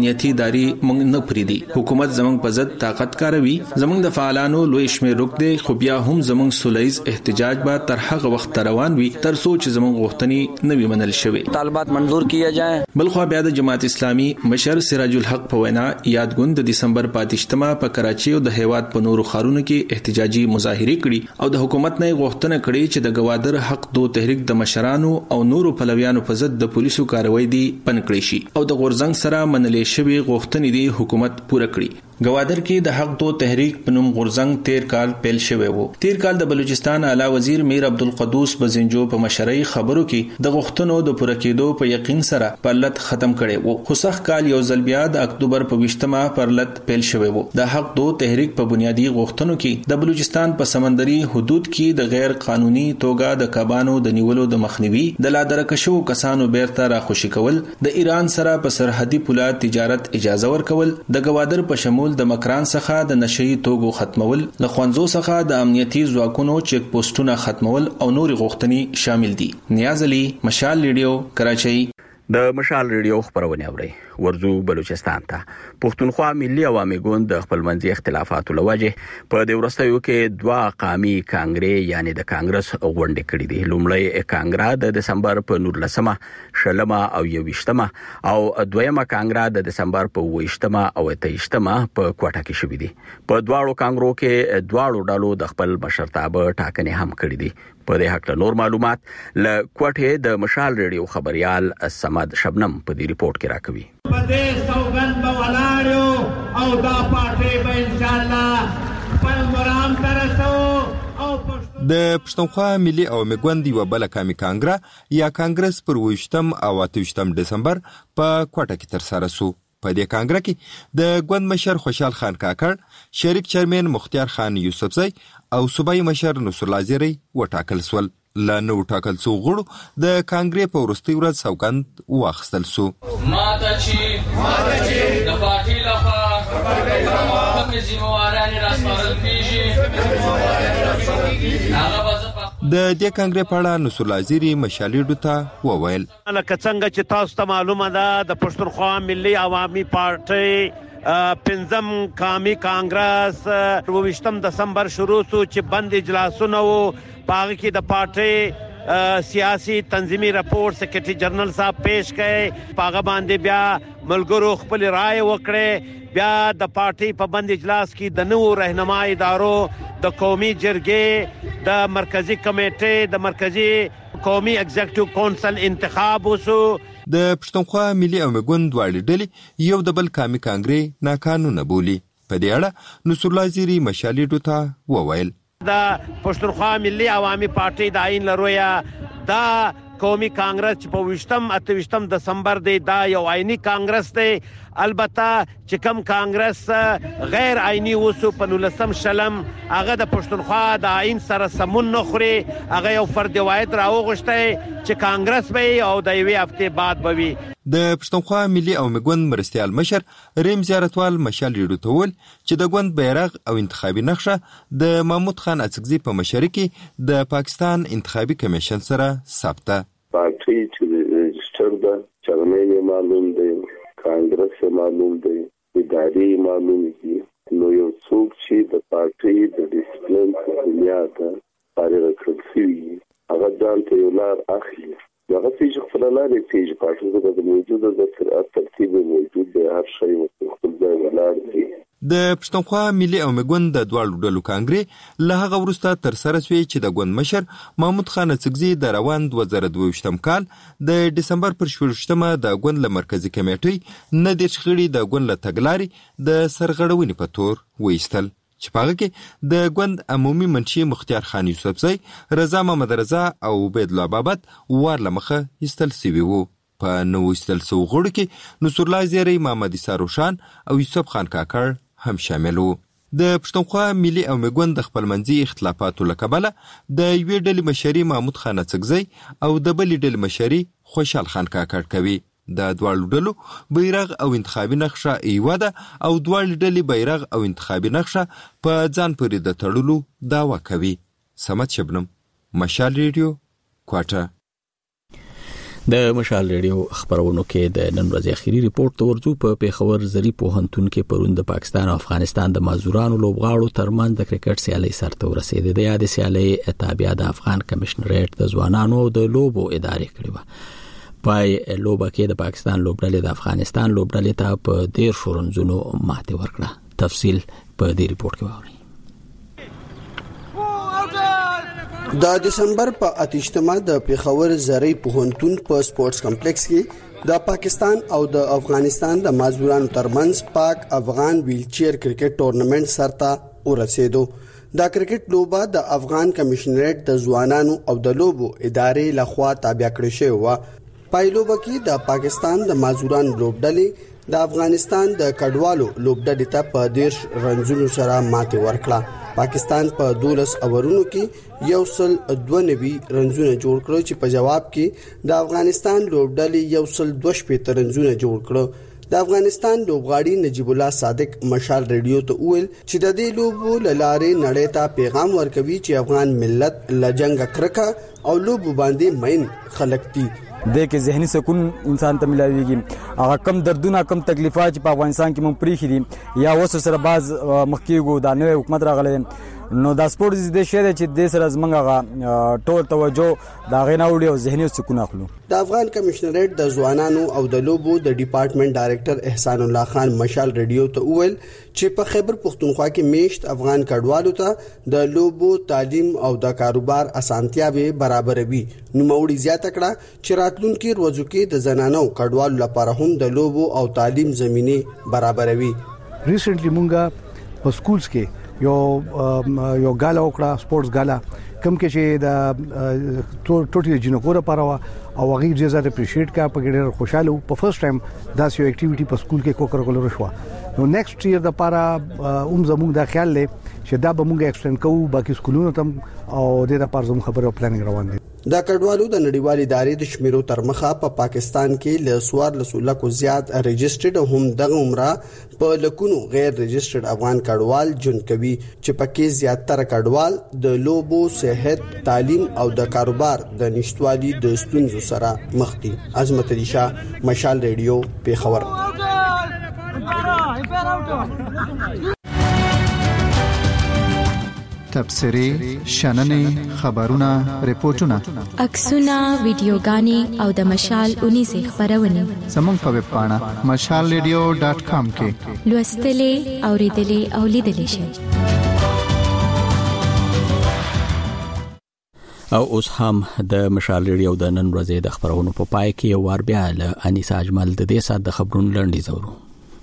امنیتي ادارې موږ نه پریدي. حکومت زموږ په ضد طاقت کاروي. زموږ د فعالانو لوی شمېر رک دی، خو بیا هم زموږ سولهییز احتجاج به تر هغه وخت روان وي تر څو چې زموږ غوښتنې نه وي منل شوې. طالبات منظور کیے جائیں. بلخوا بیا د جماعت اسلامي مشر سراج الحق په وینا یادګون د دسمبر 28 په کراچي او د هیواد په نورو ښارونو کې احتجاجي مظاهرې کړي او د حکومت نه غوښتنه کړې چې د گوادر حق دو تحریک د مشرانو او نورو پلویانو په ضد د پولیسو کاروایی دی بند کړی شي او د غورځنګ سره منلې شوی غوښتنې دی حکومت پوره کړي. گوادر کې د حق دو تحریک په نوم غورځنګ 13 کال پیل شوی وو. 13 کال د بلوچستان اعلی وزیر میر عبدالقدوس بزنجو په مشرۍ خبرو کې د غوښتنو د پوره کېدو په یقین سره پرلط ختم کړي وو. خو سخت کال یو ځل بیا د اکتوبر په 20 پرلط پیل شوی وو. د حق دو تحریک په بنیادی غوښتنو کې د بلوچستان په سمندري حدود کې د غیر قانوني توګه د کبانو د نیولو د مخنیوي، د لادرکشو کسانو بیرته راخوشي کول، د ایران سره په سرحدي پوله تجارت اجازه ورکول، د گوادر په شمول د مکران څخه د نشئی توغو ختمول، له خوانزو څخه د امنیتي ځواکونو چیک پوسټونه ختمول او نور غوښتنې شامل دي. نیاز علي، مشال ریډیو، کراچۍ. د مشال ریډیو خبرونه اوري. ورزو بلوچستان ته پښتونخوا ملي عوامي ګوند د خپلمنځي اختلافاتو لوجه په د ورستیو کې دوا قامي کانګرې یعنی د کانګرس غونډه کړې دي. لومړی کانګرا د دسمبر په 19 شلمه او 21 او دویمه کانګرا د دسمبر په 28 او 23 په کوټه کې شوې دي. په دواړو کانګرو کې دواړو ډلو د خپل مشرتابه ټاکنې هم کړې دي. په دې حق له نور معلومات ل کوټه د مشال ریډیو خبريال سمد شبنم په دې ریپورت کې راکوي. په دې سوګند په ولاړو او دا پارټي به ان شاء الله خپل مرام ترسو. د پښتونخوا ملي عوامي ګوند یو بل کامي کانګرا یا کانګرس پر 28 او 28 دسمبر په کوټه کې تر سره سو. په دې کانګرا کې د ګوند مشر خوشحال خان کاکړ، شریک چیرمن مختیار خان یوسفزئی او صوبایي مشر نصر الله زیری وټاکل سول. لا نو ټاکل سو غړو د کانګرې په ورستي ورځ سوګند واخستل سو. ماته چې د پارټي لخوا کوم ذمہواران راسپارل کیږي د دې کانګرې په اړه نصر الله زیری مشالېډو ته وویل. لکه څنګه چې تاسو ته معلومه ده د پښتونخوا ملي عوامي پارټي 15 قومي کانګرس 28 دسمبر شروع شو چې بند اجلاسونه وو. پاغه کې د پارټي سیاسي تنظیمي راپور سیکریټري جنرال صاحب پیش کړي. پاغه باندې بیا ملګرو خپل رائے وکړي. بیا د پارټي په بند اجلاس کې د نوو رهنمایي ادارو د قومي جرګې د مرکزی کمیټې د مرکزی قومي ایگزیکټیو کونسل انتخاب وسو. د پښتونخوا ملي عوامي ګوند واړه ډلې یو د بل کامي کانګرې ناقانونه بولی. په دې اړه نصر الله زیری مشالېډو ته وویل. دا پښتونخوا ملي عوامي پارټي د عین لرویا دا قومي کانګرس په 28 دسمبر دی دا یو عیني کانګرس دی. البته چې کوم کانګرس غیر عیني وسو په 19 شلم هغه د پښتونخوا د عین سره سمون نه خوري. هغه یو فرد واحد راوغشته چې کانګرس به او د یوې هفته بعد بوي. د پښتونخوا ملي عوامي ګوند مرستيال مشر ریم زیارتوال مشال ریډو ته ول چې د ګوند بیرغ او انتخابي نقشه د محمود خان اڅکزي په مشرۍ کې د پاکستان انتخابي کمیشن سره ثابته. پارټي چې رجسټر ده چرمن معلوم دی، کانګرس معلوم دی، اداري معلوم دي. نو یو څوک چې د پارټي د ډیسپلین په بنیاد فارغ کړل شي هغه ځان ته یو لار اخلي. هغه چې خپل لارې پیژ پاتې د موجوده د سرعت ترتیب موجود دی، هر شی خپل ځای ولر دی. د پښتونخوا ملي عوامي ګوند د دوالو ډلو کانګرې له هغه وروسته تر سره شوی چې د ګوند مشر محمود خان اڅکزي د روان 2022 کال د دسمبر پر 28 د ګوند له مرکزی کمیټې نه د شخړې د ګوند له تګلارې د سرغړونې په تور وایستل چې پاغه کې د ګوند عمومي منشي مختیار خان یوسفزئی، رضا محمد رضا او عبید الله بابت ورلمخه استل سوي وو. په نو استل سو غړو کې نصر الله زیری، محمد عیسی روشان او یوسف خان کاکړ هم شامل وو. د پښتونخوا ملي عوامي ګوند د خپلمنځي اختلافاتو له کبله د یوې ډلې مشري محمود خان اڅکزئی او د بلې ډلې مشري خوشحال خان کاکړ کوي. د دوالو ډلو بیرغ او انتخابي نقشه ایوه ده او دوالو ډلې بیرغ او انتخابي نقشه په ځان پورې د تړلو دعوه کوي. سمت شبنم، مشال ریډیو، کوټه. د مشال ریډیو خبرونو کې د نن ورځې اخیری ریپورت تورځو په پیښور زری پوهنتون کې پرون د پاکستان او افغانستان د مازورانو لوبغاړو ترمنځ د کرکټ سیالي سرته ورسېده. د یاد سیالي تابع د افغان کمشنریټ د ځوانانو د لوبو ادارې کړې و. پای لوبه کې د پاکستان لوبډلې د افغانستان لوبډلې ته په 10 شورنځونو ماتې ورکړه. تفصیل په دې ریپورت کې واورئ. د دسمبر په 28مه د پیښور زری پوهنتون په سپورتس کمپلیکس کې د پاکستان او د افغانستان د مازورانو ترمنځ پاک افغان ویلچیر کرکټ ټورنمنت سرته ورسېدو. دا کرکټ لوبه د افغان کمشنریټ د ځوانانو او د لوبو ادارې لخوا تابع کړې شوې و. پایلوبه کې د پاکستان د مازورانو لوبډلې د افغانستان د کډوالو لوبډلې ته په 10 رنزونو سره ماتې ورکړه. پاکستان په 12 اورونو کې 192 رنزونه جوړ کړ چې په جواب کې د افغانستان لوبډلې 122 رنزونه جوړ کړ. د افغانستان لوبغاړي نجیب الله صادق مشال ریډیو ته ویل چې د دې لوبو لارې نړۍ ته پیغام ورکوي چې افغان ملت لجنګ کرکا او لوب باندې مین خلک دي. د کې ذهني سکون انسان ته ملاويږي. هغه کم دردونه کم تکلیفات چې په افغانستان کې مونږ پریخي دي یا وسو سره باز مخکېګو د نوې حکومت راغله نو دا سپورت دې شه چې د سره زمنګه ټول توجه دا غنا وړي او ذهني سکون اخلو. د افغان کمشنریټ د ځوانانو او د لوبو د ډپارټمنټ ډایریکټر احسان الله خان مشال ریډیو ته ویل چې په خیبر پختونخوا کې میشت افغان کډوالو ته د لوبو تعلیم او د کاروبار اسانتیاوي برابروي. نو موړي زیاته کړه چې راتلونکي ورځو کې د زنانو کډوالو لپاره هم د لوبو او تعلیم زمينه برابروي. ریسنټلی مونږه په سکولز کې یو غالا وکړه سپورتس غالا کوم کې چې د ټوټلی جنکو لپاره او هغه ډیر زیات اپریشیټ کا په ډیر خوشاله په فرست ټایم دا یو اکټیویټي په سکول کې کوکرکولر شو. نو نیکسټ ایئر د لپاره زموږ د خیال لې چې دا به موږ ایکسټند کوو باقي سکولونو ته او د لپاره زموږ خبره پلانینګ روان دي. دا کډوالو د نړیوال ادارې د شمیرو تر مخه په پاکستان کې ل 14 لکو زیات ريجسترډ هم دغه عمره په لکونو غیر ريجسترډ افغان کډوال جون کوي چې پکې زیاتره کډوال د لوبو صحت تعلیم او د کاروبار د نشټوالي د ستونزو سره مخ دي. عظمت علي شاه مشال ریډیو پیښور. تبصري شننې خبرونه ریپورتونه عکسونه ویډیوګانې او د مشال 19 خبرونه زموږ په ویب پاڼه mashalradio.com کې لوستلې اوریدلې او لیدلې شئ. او اوس هم د مشال ریډیو د نن ورځې د خبرونو په پای کې یو وار بیا له انیسا اجمل د دې سات د خبرونو لنډیز اورو.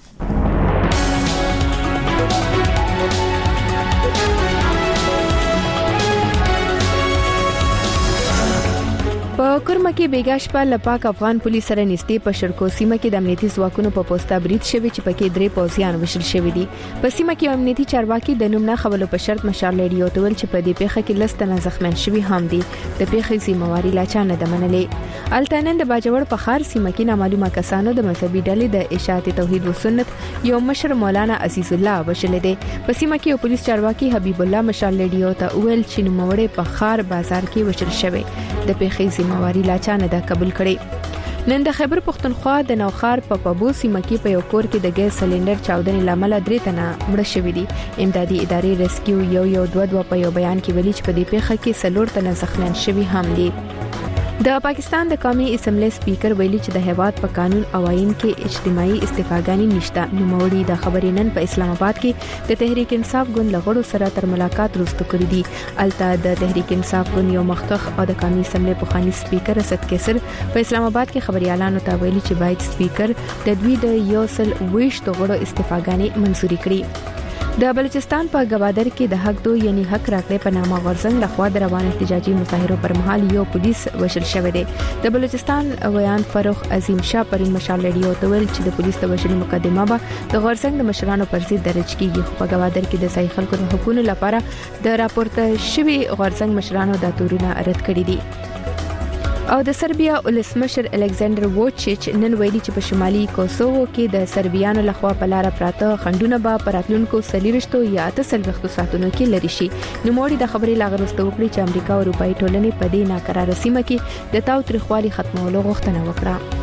په کورما کې بیګا شپه لپاک افغان پولیس سره نږدې په شرکو سیمه کې د امنیتي ځواکونو په پوسټا برید شوی چې پکې 3 پوځیان وشل شوی دي. په سیمه کې امنیتي چارواکي د نوم نه خبرو په شرط مشال ریډیو ته ویل چې په دې پیښه کې لستنه زخمیان شوی هم دي. د پیښې ذمہواری لا چا نه ده منلې. الټانن د باجوړ په خار سیمه کې نامعلومه کسانو د مذهبي ډلې د اشاعت توحید او سنت یو مشر مولانا عزیز الله وشل دي. په سیمه کې پولیس چارواکي حبیب الله مشال ریډیو ته ویل چې نوموړی په خار بازار کې وشل شوی. د پیښې ذمہواری لا چا نه ده قبول کړي. نن د خیبر پختونخوا د نوخار په پابو سیمه کې په یو کور کې د ګیس سلندر چاودنې لامل 3 تنه مړه شوي دي. امدادي ادارې ریسکیو یو 2 په یو بیان کې ویلي چې په دې پیښه کې 4 تنه زخمیان شوي هم دي. د پاکستان د قومي اسمبلی سپیکر ویلي چې د هیواد په قانون او آئین کې اجتماعي استفاګانی نشته. نوموړي د خبرې نن په اسلام آباد کې د تحریک انصاف ګوند لغړو سره تر ملاقات وروسته کړی دي. الته د تحریک انصاف ګوند یو مخکخ او د قومي اسمبلی پخوانی سپیکر اسد کیسر په اسلام آباد کې خبريالانو ته ویلي چې باید سپیکر د دوی د یو سل ویشت غړو استفاګانی منزوري کړي. د بلوچستان په گوادر کې د حق دو یعنی حق راکړې په نامه غورځنګ لخوا د روان احتجاجي مظاهرو پر مهال یو پولیس وشل شوی دی. د بلوچستان ویان فروخ عظیم شاه پرین مشال ریډیو ته ویل چې د پولیس د وشلې مقدمه به د غورځنګ د مشرانو پر ضد درج کیږي. په گوادر کې د ځای خلکو د حقوقو لپاره د راپورته شوی غورځنګ مشرانو د تورونه رد کړی دي. او د سربیا ولسمشر الکساندر ووچیچ نن ویلي چې په شمالي کوسوو کې د سربیانو لخوا په لار پراته خندونه به پراتلونکو سلیرشتو یا 3 ساعتونو کې لري شي. نو موري د خبرې لاغرسته وکړي چې امریکا او اروپאי ټولنې په دې ناکراره سیمه کې د تاوتریخوالي ختمولو غوښتنه وکړه.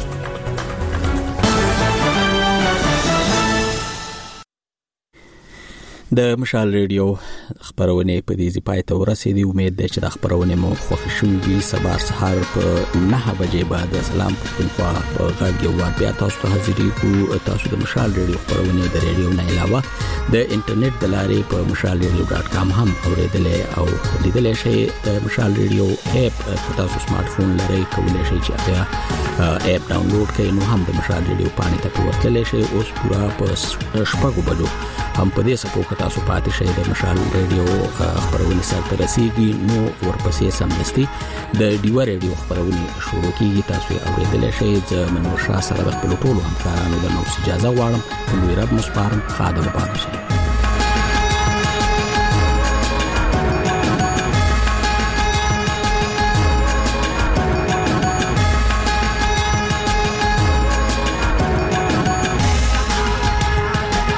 د مشال ریډیو خبرونه په دې ځای ته ورسېدي. امید ده چې د خبرونه مو خوښ شوي. سهار په 9 بجې بعد سلام پښتونخوا په غاګي او بیا تاسو ته حاضرې کو. تاسو د مشال ریډیو خبرونه د ریډیو نه علاوه د انټرنیټ د لارې په mashalradio.com هم اوریدلې او لیدلې شئ. د مشال ریډیو اپ تاسو سمارټ فون لرئ کولای شئ چې هغه اپ ډاونلوډ کړئ. نو هم د مشال ریډیو پاڼې ته ورتللی شئ. اوس پورا په شپږ بجو هم په دې سپو کې تاسو پاتې شئ. د مشال ریډیو خبرونه سره رسیدي نو ورپسې سمدستي د ډیوا ریډیو خبرونه شروع کیږي. تاسو اوریدلای شئ. د منور شاه سره د خپل ټولو همکارانو د نو اجازه غواړم. نو رب مسپارم خادم پاتې شئ.